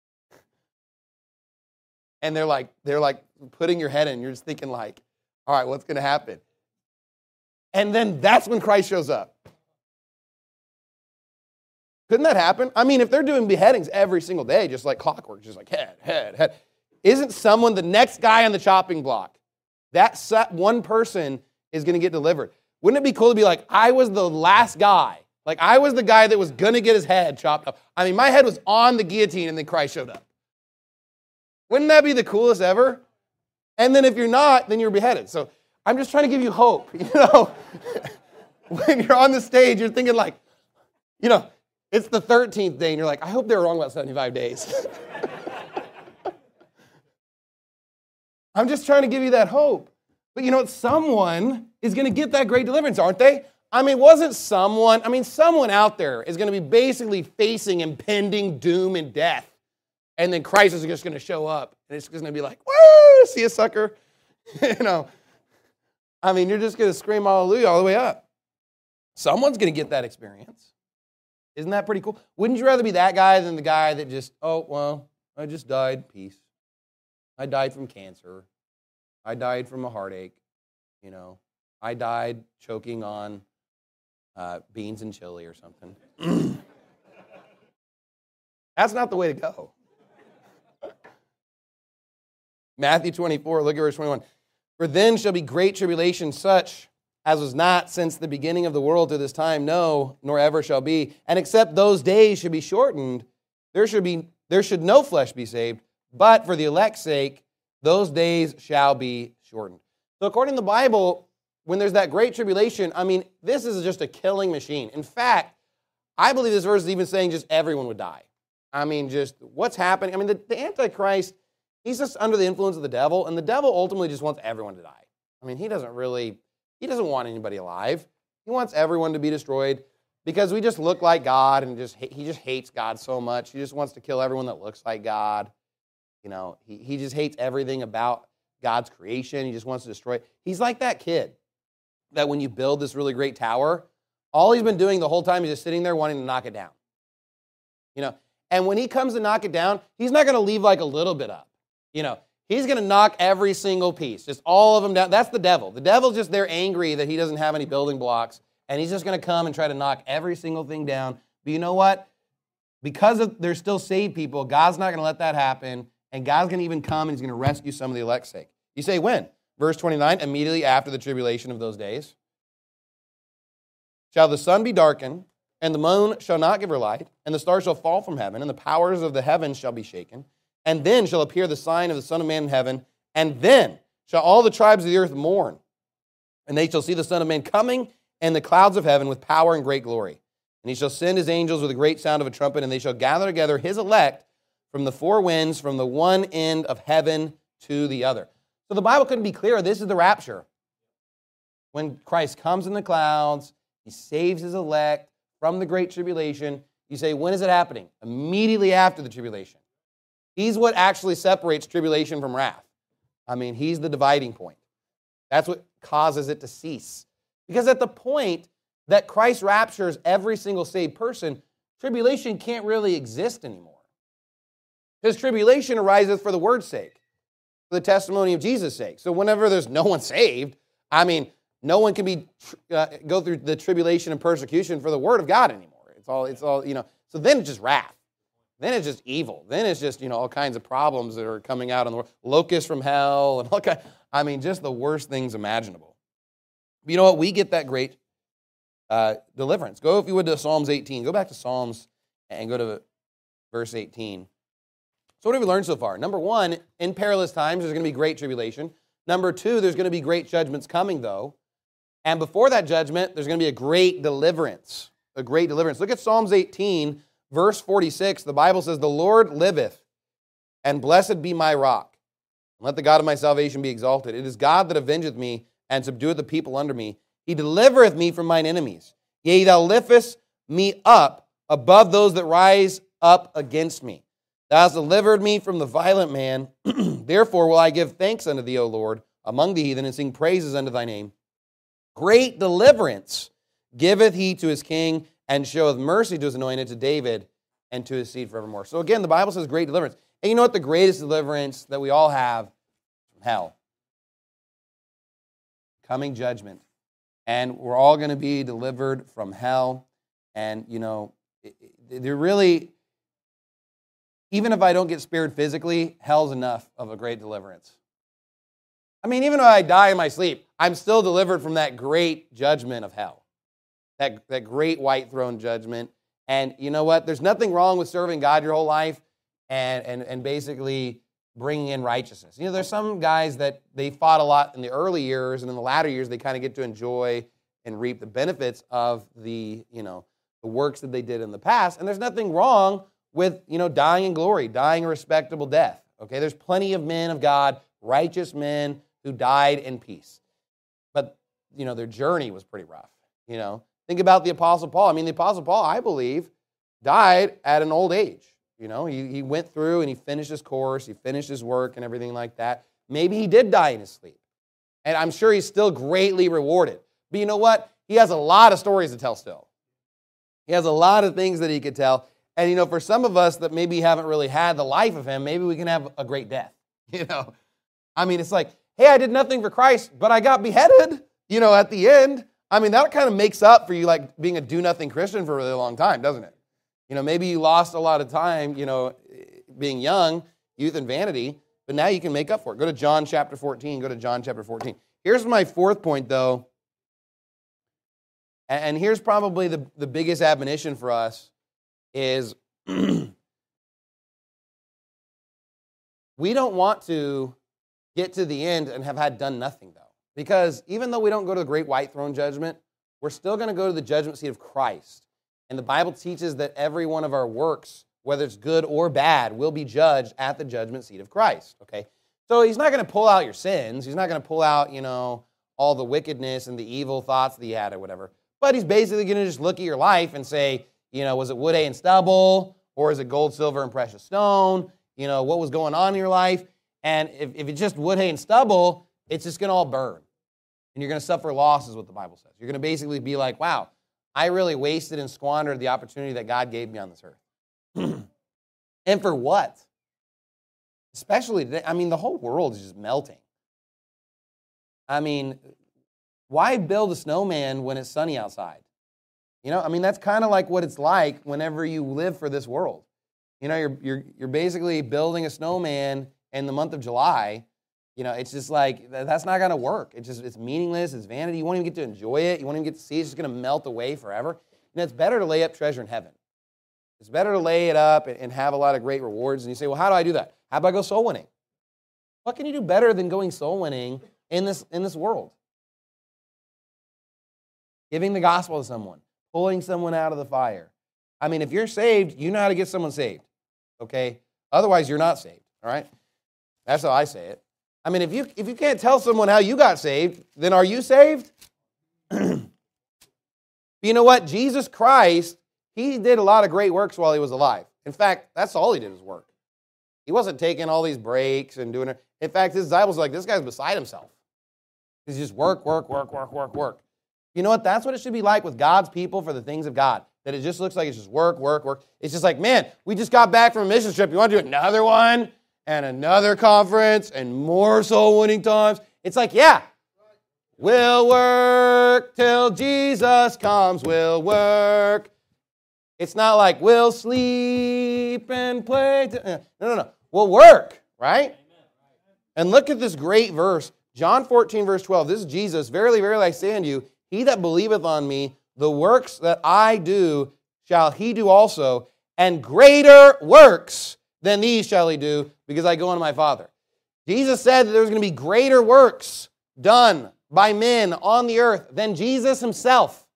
And they're like, they're like putting your head in. You're just thinking like, all right, what's going to happen? And then that's when Christ shows up. Couldn't that happen? I mean, if they're doing beheadings every single day, just like clockwork, just like head, head, head, isn't someone the next guy on the chopping block? That one person is going to get delivered. Wouldn't it be cool to be like, I was the last guy. Like, I was the guy that was going to get his head chopped up. I mean, my head was on the guillotine, and then Christ showed up. Wouldn't that be the coolest ever? And then if you're not, then you're beheaded. So I'm just trying to give you hope. You know, when you're on the stage, you're thinking like, you know, it's the thirteenth day, and you're like, I hope they were wrong about seventy-five days. I'm just trying to give you that hope. But you know what? Someone is going to get that great deliverance, aren't they? I mean, wasn't someone, I mean, someone out there is going to be basically facing impending doom and death. And then Christ is just going to show up, and it's just going to be like, woo, see a sucker? You know, I mean, you're just going to scream hallelujah all the way up. Someone's going to get that experience. Isn't that pretty cool? Wouldn't you rather be that guy than the guy that just, oh, well, I just died, peace. I died from cancer. I died from a heartache. You know, I died choking on uh, beans and chili or something. That's not the way to go. Matthew twenty-four, look at verse twenty-one. For then shall be great tribulation, such as was not since the beginning of the world to this time, no, nor ever shall be. And except those days should be shortened, there should be there should no flesh be saved, but for the elect's sake, those days shall be shortened. So according to the Bible, when there's that great tribulation, I mean, this is just a killing machine. In fact, I believe this verse is even saying just everyone would die. I mean, just what's happening. I mean, the, the Antichrist, he's just under the influence of the devil, and the devil ultimately just wants everyone to die. I mean, he doesn't really, he doesn't want anybody alive. He wants everyone to be destroyed because we just look like God, and just he just hates God so much. He just wants to kill everyone that looks like God. You know, he, he just hates everything about God's creation. He just wants to destroy it. He's like that kid that when you build this really great tower, all he's been doing the whole time is just sitting there wanting to knock it down. You know, and when he comes to knock it down, he's not going to leave like a little bit up. You know, he's going to knock every single piece, just all of them down. That's the devil. The devil's just there angry that he doesn't have any building blocks, and he's just going to come and try to knock every single thing down. But you know what? Because of, there's still saved people, God's not going to let that happen, and God's going to even come and he's going to rescue some of the elect's sake. You say when? Verse twenty-nine, immediately after the tribulation of those days, shall the sun be darkened, and the moon shall not give her light, and the stars shall fall from heaven, and the powers of the heavens shall be shaken. And then shall appear the sign of the Son of Man in heaven, and then shall all the tribes of the earth mourn, and they shall see the Son of Man coming in the clouds of heaven with power and great glory. And he shall send his angels with a great sound of a trumpet, and they shall gather together his elect from the four winds, from the one end of heaven to the other. So the Bible couldn't be clearer. This is the rapture. When Christ comes in the clouds, he saves his elect from the great tribulation. You say, when is it happening? Immediately after the tribulation. He's what actually separates tribulation from wrath. I mean, he's the dividing point. That's what causes it to cease. Because at the point that Christ raptures every single saved person, tribulation can't really exist anymore. Because tribulation arises for the word's sake, for the testimony of Jesus' sake. So whenever there's no one saved, I mean, no one can be uh, go through the tribulation and persecution for the word of God anymore. It's all, it's all, you know. So then it's just wrath. Then it's just evil. Then it's just, you know, all kinds of problems that are coming out in the world. Locusts from hell and all kinds. I mean, just the worst things imaginable. But you know what? We get that great uh, deliverance. Go, if you would, to Psalms eighteen. Go back to Psalms and go to verse eighteen. So what have we learned so far? Number one, in perilous times, there's going to be great tribulation. Number two, there's going to be great judgments coming, though. And before that judgment, there's going to be a great deliverance. A great deliverance. Look at Psalms eighteen, verse forty-six. The Bible says, the Lord liveth, and blessed be my rock. And let the God of my salvation be exalted. It is God that avengeth me, and subdueth the people under me. He delivereth me from mine enemies. Yea, thou liftest me up above those that rise up against me. Thou hast delivered me from the violent man. Therefore will I give thanks unto thee, O Lord, among the heathen, and sing praises unto thy name. Great deliverance giveth he to his king, and showeth mercy to his anointed, to David, and to his seed forevermore. So again, the Bible says great deliverance. And you know what the greatest deliverance that we all have? From hell. Coming judgment. And we're all going to be delivered from hell. And, you know, they're really, even if I don't get spared physically, hell's enough of a great deliverance. I mean, even if I die in my sleep, I'm still delivered from that great judgment of hell. That, that great white throne judgment. And you know what? There's nothing wrong with serving God your whole life and, and, and basically bringing in righteousness. You know, there's some guys that they fought a lot in the early years, and in the latter years they kind of get to enjoy and reap the benefits of the, you know, the works that they did in the past. And there's nothing wrong with, you know, dying in glory, dying a respectable death. Okay, there's plenty of men of God, righteous men who died in peace. But, you know, their journey was pretty rough, you know. Think about the Apostle Paul. I mean, the Apostle Paul, I believe, died at an old age. You know, he, he went through and he finished his course, he finished his work and everything like that. Maybe he did die in his sleep. And I'm sure he's still greatly rewarded. But you know what? He has a lot of stories to tell still. He has a lot of things that he could tell. And, you know, for some of us that maybe haven't really had the life of him, maybe we can have a great death. You know, I mean, it's like, hey, I did nothing for Christ, but I got beheaded, you know, at the end. I mean, that kind of makes up for you like being a do-nothing Christian for a really long time, doesn't it? You know, maybe you lost a lot of time, you know, being young, youth and vanity, but now you can make up for it. Go to John chapter fourteen. Go to John chapter fourteen. Here's my fourth point, though, And here's probably the, the biggest admonition for us is we don't want to get to the end and have had done nothing, though. Because even though we don't go to the great white throne judgment, we're still going to go to the judgment seat of Christ. And the Bible teaches that every one of our works, whether it's good or bad, will be judged at the judgment seat of Christ, okay? So he's not going to pull out your sins. He's not going to pull out, you know, all the wickedness and the evil thoughts that you had or whatever. But he's basically going to just look at your life and say, you know, was it wood, hay, and stubble? Or is it gold, silver, and precious stone? You know, what was going on in your life? And if, if it's just wood, hay, and stubble, it's just going to all burn. And you're going to suffer loss, is what the Bible says. You're going to basically be like, wow, I really wasted and squandered the opportunity that God gave me on this earth. And for what? Especially today, I mean, the whole world is just melting. I mean, why build a snowman when it's sunny outside? You know, I mean, that's kind of like what it's like whenever you live for this world. You know, you're you're you're basically building a snowman in the month of July. You know, it's just like, that's not going to work. It's just, it's meaningless. It's vanity. You won't even get to enjoy it. You won't even get to see it. It's just going to melt away forever. And it's better to lay up treasure in heaven. It's better to lay it up and have a lot of great rewards. And you say, well, how do I do that? How about I go soul winning? What can you do better than going soul winning in this, in this world? Giving the gospel to someone. Pulling someone out of the fire. I mean, if you're saved, you know how to get someone saved. Okay? Otherwise, you're not saved. All right? That's how I say it. I mean, if you if you can't tell someone how you got saved, then are you saved? You know what? Jesus Christ, he did a lot of great works while he was alive. In fact, that's all he did was work. He wasn't taking all these breaks and doing it. In fact, his disciples were like, this guy's beside himself. He's just work, work, work, work, work, work. You know what? That's what it should be like with God's people for the things of God. That it just looks like it's just work, work, work. It's just like, man, we just got back from a mission trip. You want to do another one? And another conference, and more soul winning times. It's like, yeah, we'll work till Jesus comes, we'll work. It's not like, we'll sleep and play. T-. No, no, no. We'll work, right? And look at this great verse. John fourteen, verse twelve. This is Jesus. Verily, verily, I say unto you, he that believeth on me, the works that I do shall he do also, and greater works than these shall he do, because I go unto my Father. Jesus said that there was going to be greater works done by men on the earth than Jesus himself.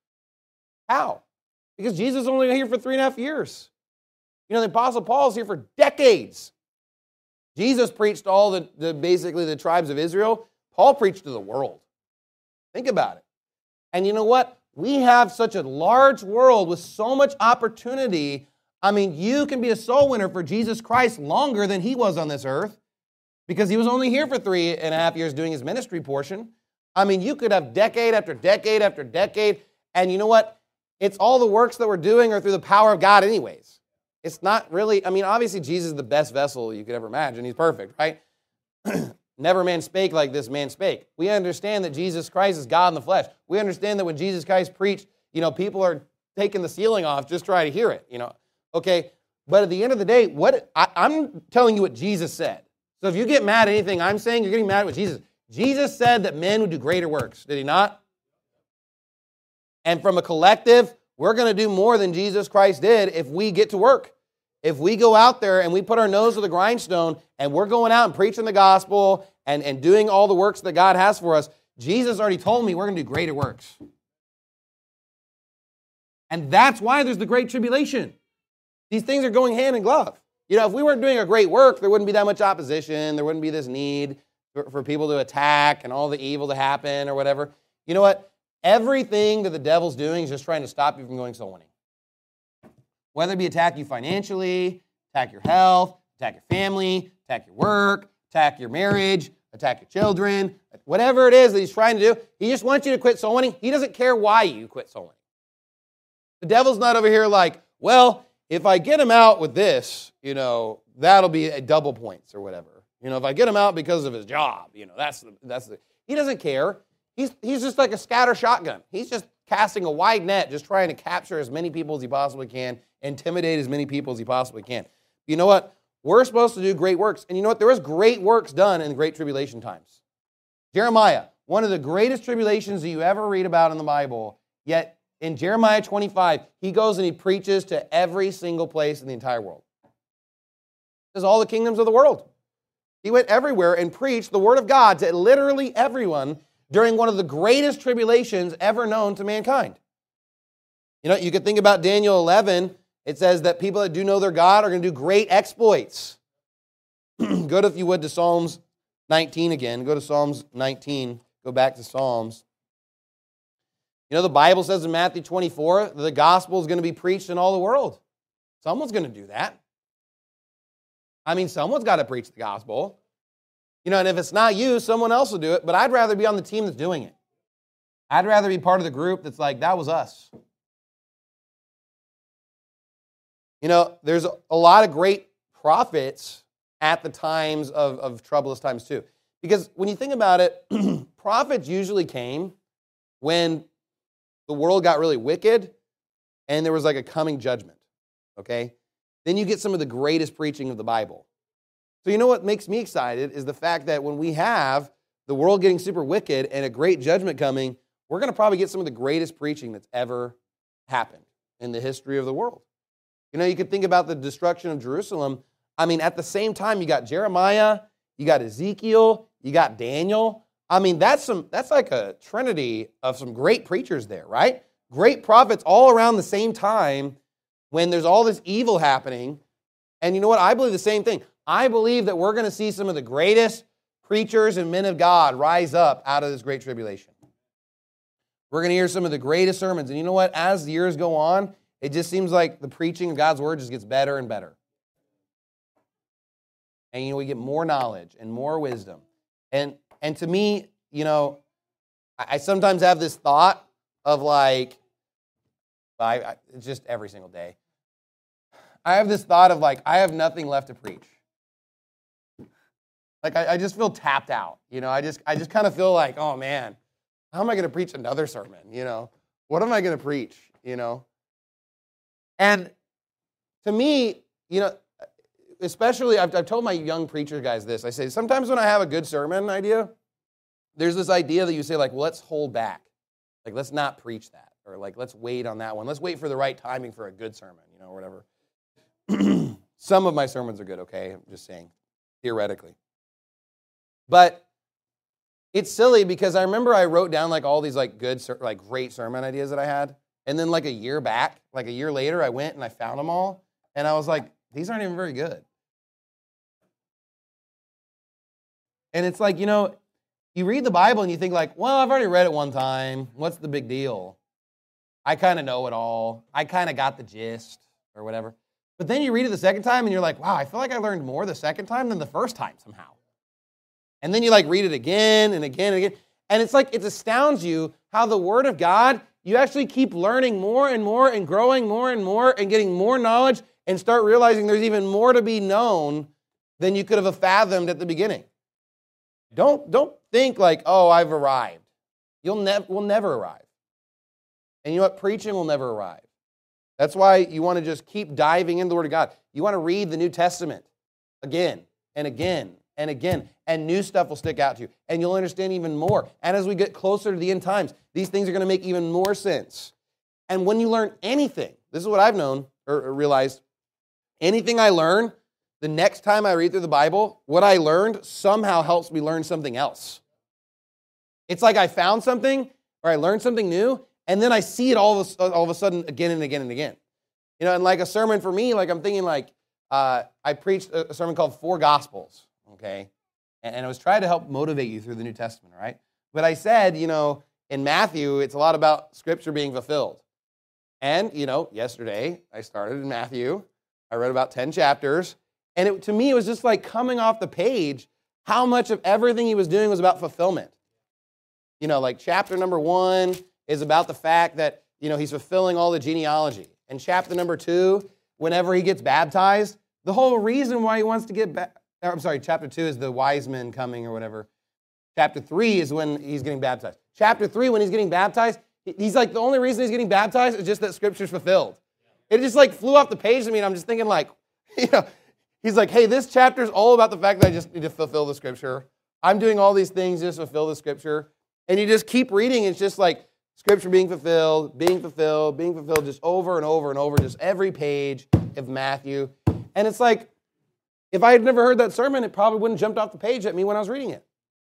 How? Because Jesus is only here for three and a half years. You know, the Apostle Paul is here for decades. Jesus preached to all the, the basically the tribes of Israel. Paul preached to the world. Think about it. And you know what? We have such a large world with so much opportunity. I mean, you can be a soul winner for Jesus Christ longer than he was on this earth because he was only here for three and a half years doing his ministry portion. I mean, you could have decade after decade after decade, and you know what? It's all the works that we're doing are through the power of God anyways. It's not really, I mean, obviously Jesus is the best vessel you could ever imagine. He's perfect, right? Never man spake like this man spake. We understand that Jesus Christ is God in the flesh. We understand that when Jesus Christ preached, you know, people are taking the ceiling off just trying to hear it, you know. Okay, but at the end of the day, what I, I'm telling you what Jesus said. So if you get mad at anything I'm saying, you're getting mad at what Jesus. Jesus said that men would do greater works. Did he not? And from a collective, we're going to do more than Jesus Christ did if we get to work. If we go out there and we put our nose to the grindstone and we're going out and preaching the gospel and, and doing all the works that God has for us, Jesus already told me we're going to do greater works. And that's why there's the Great Tribulation. These things are going hand in glove. You know, if we weren't doing a great work, there wouldn't be that much opposition. There wouldn't be this need for, for people to attack and all the evil to happen or whatever. You know what? Everything that the devil's doing is just trying to stop you from going soul winning. Whether it be attack you financially, attack your health, attack your family, attack your work, attack your marriage, attack your children, whatever it is that he's trying to do, he just wants you to quit soul winning. He doesn't care why you quit soul winning. The devil's not over here like, well, if I get him out with this, you know, that'll be a double points or whatever. You know, if I get him out because of his job, you know, that's the, that's the, he doesn't care. He's, he's just like a scatter shotgun. He's just casting a wide net, just trying to capture as many people as he possibly can, intimidate as many people as he possibly can. You know what? We're supposed to do great works. And you know what? There was great works done in the Great Tribulation times. Jeremiah, one of the greatest tribulations that you ever read about in the Bible, Yet in Jeremiah twenty-five, he goes and he preaches to every single place in the entire world. There's all the kingdoms of the world. He went everywhere and preached the word of God to literally everyone during one of the greatest tribulations ever known to mankind. You know, you could think about Daniel eleven. It says that people that do know their God are going to do great exploits. Go to, if you would, to Psalms nineteen again. Go to Psalms nineteen. Go back to Psalms. You know, the Bible says in Matthew twenty-four that the gospel is going to be preached in all the world. Someone's going to do that. I mean, someone's got to preach the gospel. You know, and if it's not you, someone else will do it, but I'd rather be on the team that's doing it. I'd rather be part of the group that's like, that was us. You know, there's a lot of great prophets at the times of, of troublous times too. Because when you think about it, prophets usually came when the world got really wicked and there was like a coming judgment, okay? Then you get some of the greatest preaching of the Bible. So you know what makes me excited is the fact that when we have the world getting super wicked and a great judgment coming, we're going to probably get some of the greatest preaching that's ever happened in the history of the world. You know, you could think about the destruction of Jerusalem. I mean, at the same time, you got Jeremiah, you got Ezekiel, you got Daniel. I mean, that's some that's like a trinity of some great preachers there, right? Great prophets all around the same time when there's all this evil happening. And you know what? I believe the same thing. I believe that we're going to see some of the greatest preachers and men of God rise up out of this great tribulation. We're going to hear some of the greatest sermons. And you know what? As the years go on, it just seems like the preaching of God's word just gets better and better. And you know, we get more knowledge and more wisdom. And and to me, you know, I, I sometimes have this thought of like, I, I, just every single day. I have this thought of like, I have nothing left to preach. Like I, I just feel tapped out. You know, I just I just kind of feel like, oh man, how am I going to preach another sermon? You know, what am I going to preach? You know. And to me, you know, especially, I've, I've told my young preacher guys this. I say, sometimes when I have a good sermon idea, there's this idea that you say, like, well, let's hold back. Like, let's not preach that. Or, like, let's wait on that one. Let's wait for the right timing for a good sermon, you know, or whatever. Some of my sermons are good, okay? I'm just saying, theoretically. But it's silly because I remember I wrote down, like, all these, like, good, like, great sermon ideas that I had. And then like a year back, like a year later, I went and I found them all. And I was like, these aren't even very good. And it's like, you know, you read the Bible and you think like, well, I've already read it one time. What's the big deal? I kind of know it all. I kind of got the gist or whatever. But then you read it the second time and you're like, wow, I feel like I learned more the second time than the first time somehow. And then you like read it again and again and again. And it's like, it astounds you how the Word of God, you actually keep learning more and more and growing more and more and getting more knowledge and start realizing there's even more to be known than you could have fathomed at the beginning. Don't, don't think like, oh, I've arrived. You'll never, we'll never arrive. And you know what? Preaching will never arrive. That's why you want to just keep diving into the Word of God. You want to read the New Testament again and again and again, and new stuff will stick out to you, and you'll understand even more. And as we get closer to the end times, these things are going to make even more sense. And when you learn anything, this is what I've known or realized, anything I learn, the next time I read through the Bible, what I learned somehow helps me learn something else. It's like I found something, or I learned something new, and then I see it all of a, all of a sudden again and again and again. You know, and like a sermon for me, like I'm thinking like, uh, I preached a sermon called Four Gospels. Okay, and, and I was trying to help motivate you through the New Testament, right? But I said, you know, in Matthew, it's a lot about Scripture being fulfilled. And, you know, yesterday, I started in Matthew. I read about ten chapters. And it, to me, it was just like coming off the page, how much of everything he was doing was about fulfillment. You know, like chapter number one is about the fact that, you know, he's fulfilling all the genealogy. And chapter number two, whenever he gets baptized, the whole reason why he wants to get baptized, I'm sorry, chapter two is the wise men coming or whatever. Chapter three is when he's getting baptized. Chapter three, when he's getting baptized, he's like, the only reason he's getting baptized is just that Scripture's fulfilled. It just like flew off the page to me, and I'm just thinking like, you know, he's like, hey, this chapter is all about the fact that I just need to fulfill the Scripture. I'm doing all these things just to fulfill the Scripture. And you just keep reading, and it's just like Scripture being fulfilled, being fulfilled, being fulfilled, just over and over and over, just every page of Matthew. And it's like, if I had never heard that sermon, it probably wouldn't have jumped off the page at me when I was reading it.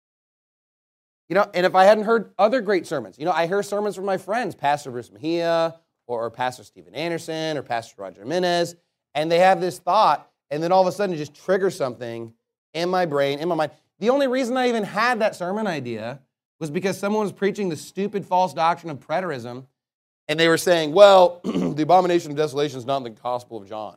You know, and if I hadn't heard other great sermons, you know, I hear sermons from my friends, Pastor Bruce Mejia, or, or Pastor Steven Anderson, or Pastor Roger Jimenez, and they have this thought, and then all of a sudden it just triggers something in my brain, in my mind. The only reason I even had that sermon idea was because someone was preaching the stupid false doctrine of preterism, and they were saying, well, the abomination of desolation is not in the Gospel of John.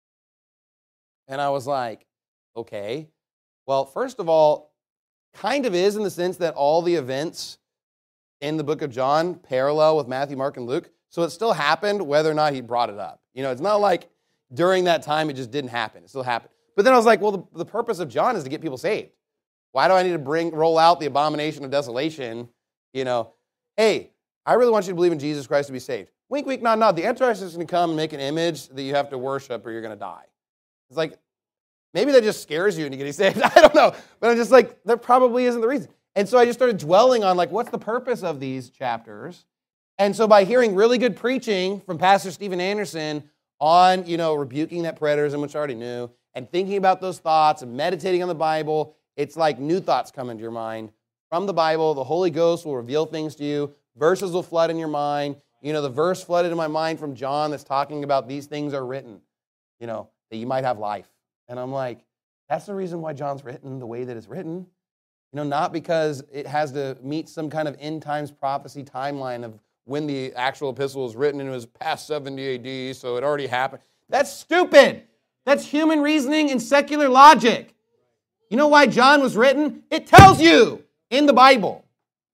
And I was like, okay. Well, first of all, kind of is in the sense that all the events in the book of John parallel with Matthew, Mark, and Luke. So it still happened whether or not he brought it up. You know, it's not like during that time it just didn't happen. It still happened. But then I was like, well, the, the purpose of John is to get people saved. Why do I need to bring roll out the abomination of desolation? You know, hey, I really want you to believe in Jesus Christ to be saved. Wink, wink, nod, nod. The Antichrist is going to come and make an image that you have to worship or you're going to die. It's like, maybe that just scares you into getting saved. I don't know. But I'm just like, that probably isn't the reason. And so I just started dwelling on, like, what's the purpose of these chapters? And so by hearing really good preaching from Pastor Steven Anderson on, you know, rebuking that preterism, which I already knew, and thinking about those thoughts and meditating on the Bible, it's like new thoughts come into your mind from the Bible. The Holy Ghost will reveal things to you. Verses will flood in your mind. You know, the verse flooded in my mind from John that's talking about these things are written, you know, that you might have life. And I'm like, that's the reason why John's written the way that it's written. You know, not because it has to meet some kind of end times prophecy timeline of when the actual epistle was written and it was past seventy A D, so it already happened. That's stupid. That's human reasoning and secular logic. You know why John was written? It tells you in the Bible.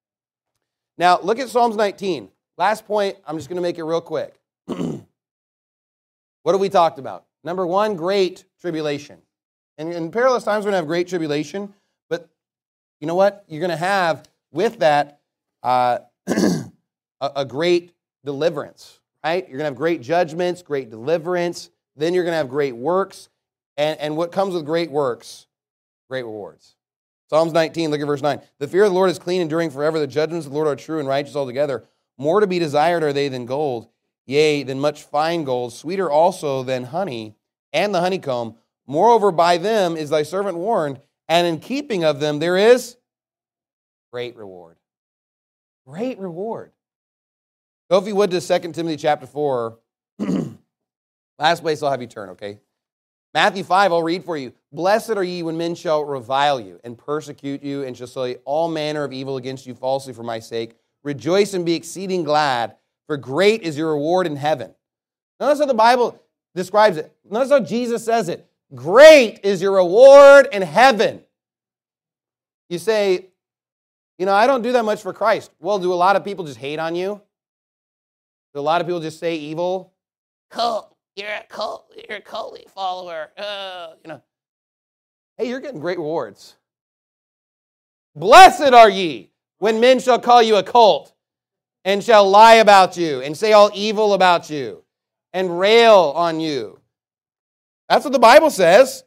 Now, look at Psalms nineteen. Last point, I'm just going to make it real quick. What have we talked about? Number one, great tribulation. And in perilous times, we're going to have great tribulation. But you know what? You're going to have, with that, uh, a, a great deliverance, right? You're going to have great judgments, great deliverance. Then you're going to have great works. And, and what comes with great works? Great rewards. Psalms nineteen, look at verse nine. The fear of the Lord is clean, enduring forever. The judgments of the Lord are true and righteous altogether. More to be desired are they than gold, yea, than much fine gold, sweeter also than honey and the honeycomb. Moreover, by them is thy servant warned, and in keeping of them there is great reward. Great reward. Go, if you would, to Second Timothy chapter four. Last place I'll have you turn, okay? Matthew five, I'll read for you. Blessed are ye when men shall revile you and persecute you and shall say all manner of evil against you falsely for my sake. Rejoice and be exceeding glad, for great is your reward in heaven. Notice how the Bible describes it. Notice how Jesus says it. Great is your reward in heaven. You say, you know, I don't do that much for Christ. Well, do a lot of people just hate on you? Do a lot of people just say evil? Cult. You're a cult. You're a cult follower. Uh, you know. Hey, you're getting great rewards. Blessed are ye when men shall call you a cult and shall lie about you and say all evil about you and rail on you. That's what the Bible says.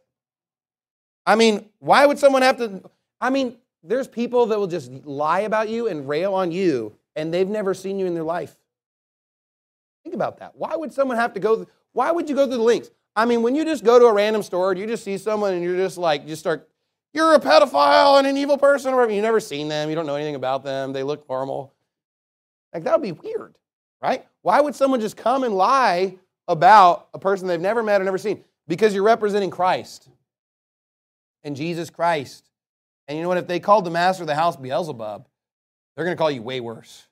I mean, why would someone have to... I mean, there's people that will just lie about you and rail on you, and they've never seen you in their life. Think about that. Why would someone have to go... Why would you go through the links? I mean, when you just go to a random store and you just see someone and you're just like, you start, you're a pedophile and an evil person, or whatever. You've never seen them. You don't know anything about them. They look normal. Like, that would be weird, right? Why would someone just come and lie about a person they've never met or never seen? Because you're representing Christ and Jesus Christ. And you know what? If they called the master of the house Beelzebub, they're going to call you way worse.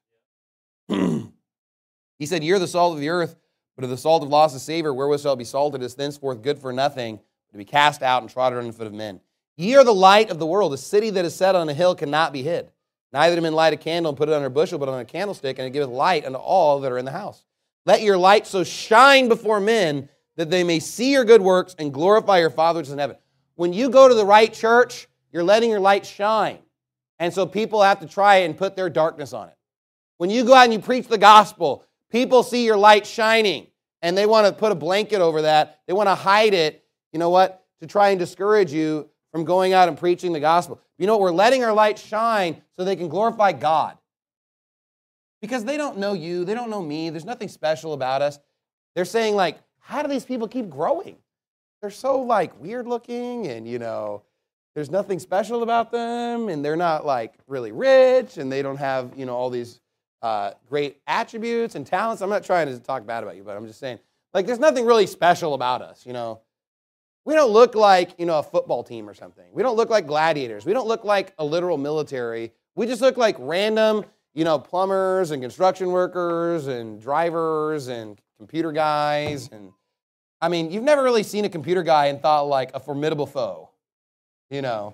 He said, you're the salt of the earth, but if the salt have lost a savor, wherewith shall it be salted, is thenceforth good for nothing, to be cast out and trodden under the foot of men. Ye are the light of the world. A city that is set on a hill cannot be hid. Neither do men light a candle and put it under a bushel, but on a candlestick, and it giveth light unto all that are in the house. Let your light so shine before men that they may see your good works and glorify your Father which is in heaven. When you go to the right church, you're letting your light shine. And so people have to try and put their darkness on it. When you go out and you preach the gospel, people see your light shining, and they want to put a blanket over that. They want to hide it, you know what, to try and discourage you from going out and preaching the gospel. You know what? We're letting our light shine so they can glorify God. because they don't know you. They don't know me. There's nothing special about us. They're saying, like, how do these people keep growing? They're so, like, weird looking, and, you know, there's nothing special about them, and they're not, like, really rich, and they don't have, you know, all these uh, great attributes and talents. I'm not trying to talk bad about you, but I'm just saying, like, there's nothing really special about us, you know. We don't look like, you know, a football team or something. We don't look like gladiators. We don't look like a literal military. We just look like random, you know, plumbers and construction workers and drivers and computer guys. And I mean, you've never really seen a computer guy and thought like a formidable foe, you know.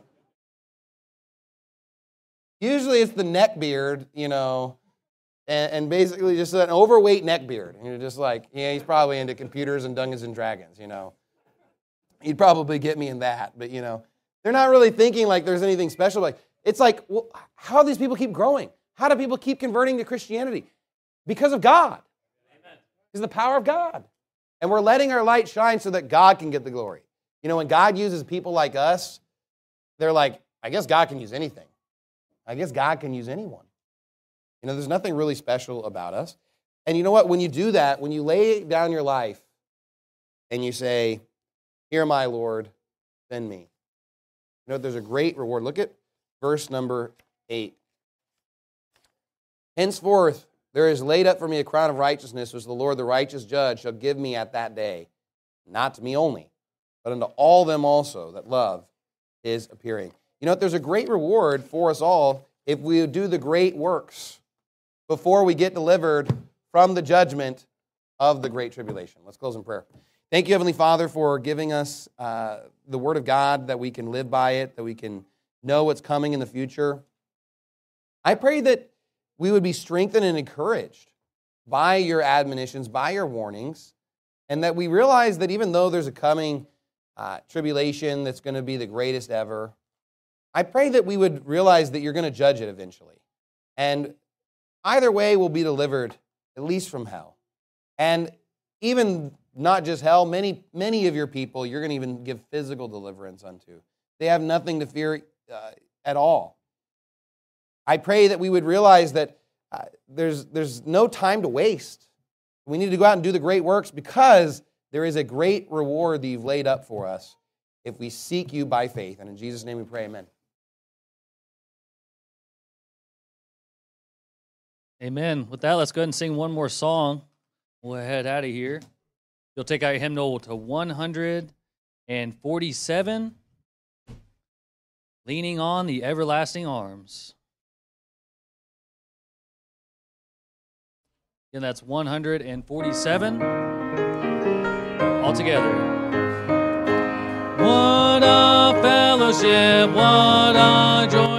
Usually it's the neck beard, you know, and, and basically just an overweight neck beard. And you're just like, yeah, he's probably into computers and Dungeons and Dragons, you know. He'd probably get me in that, but, you know, they're not really thinking like there's anything special. Like, it's like, well, how do these people keep growing? How do people keep converting to Christianity? Because of God. Amen. Because of the power of God. And we're letting our light shine so that God can get the glory. You know, when God uses people like us, they're like, I guess God can use anything. I guess God can use anyone. You know, there's nothing really special about us. And you know what? When you do that, when you lay down your life and you say, here, my Lord, send me. You know, there's a great reward. Look at verse number eight. Henceforth, there is laid up for me a crown of righteousness, which the Lord, the righteous judge, shall give me at that day, not to me only, but unto all them also that love his appearing. You know what? There's a great reward for us all if we do the great works before we get delivered from the judgment of the great tribulation. Let's close in prayer. Thank you, Heavenly Father, for giving us uh, the Word of God, that we can live by it, that we can know what's coming in the future. I pray that we would be strengthened and encouraged by your admonitions, by your warnings, and that we realize that even though there's a coming uh, tribulation that's going to be the greatest ever, I pray that we would realize that you're going to judge it eventually. And either way, we'll be delivered, at least from hell. And even not just hell, many, many of your people, you're going to even give physical deliverance unto. They have nothing to fear uh, at all. I pray that we would realize that uh, there's, there's no time to waste. We need to go out and do the great works because there is a great reward that you've laid up for us if we seek you by faith. And in Jesus' name we pray, amen. Amen. With that, let's go ahead and sing one more song. We'll head out of here. You'll take out your hymnal to one hundred forty-seven, Leaning on the Everlasting Arms. And that's one hundred forty-seven. All together. What a fellowship, what a joy.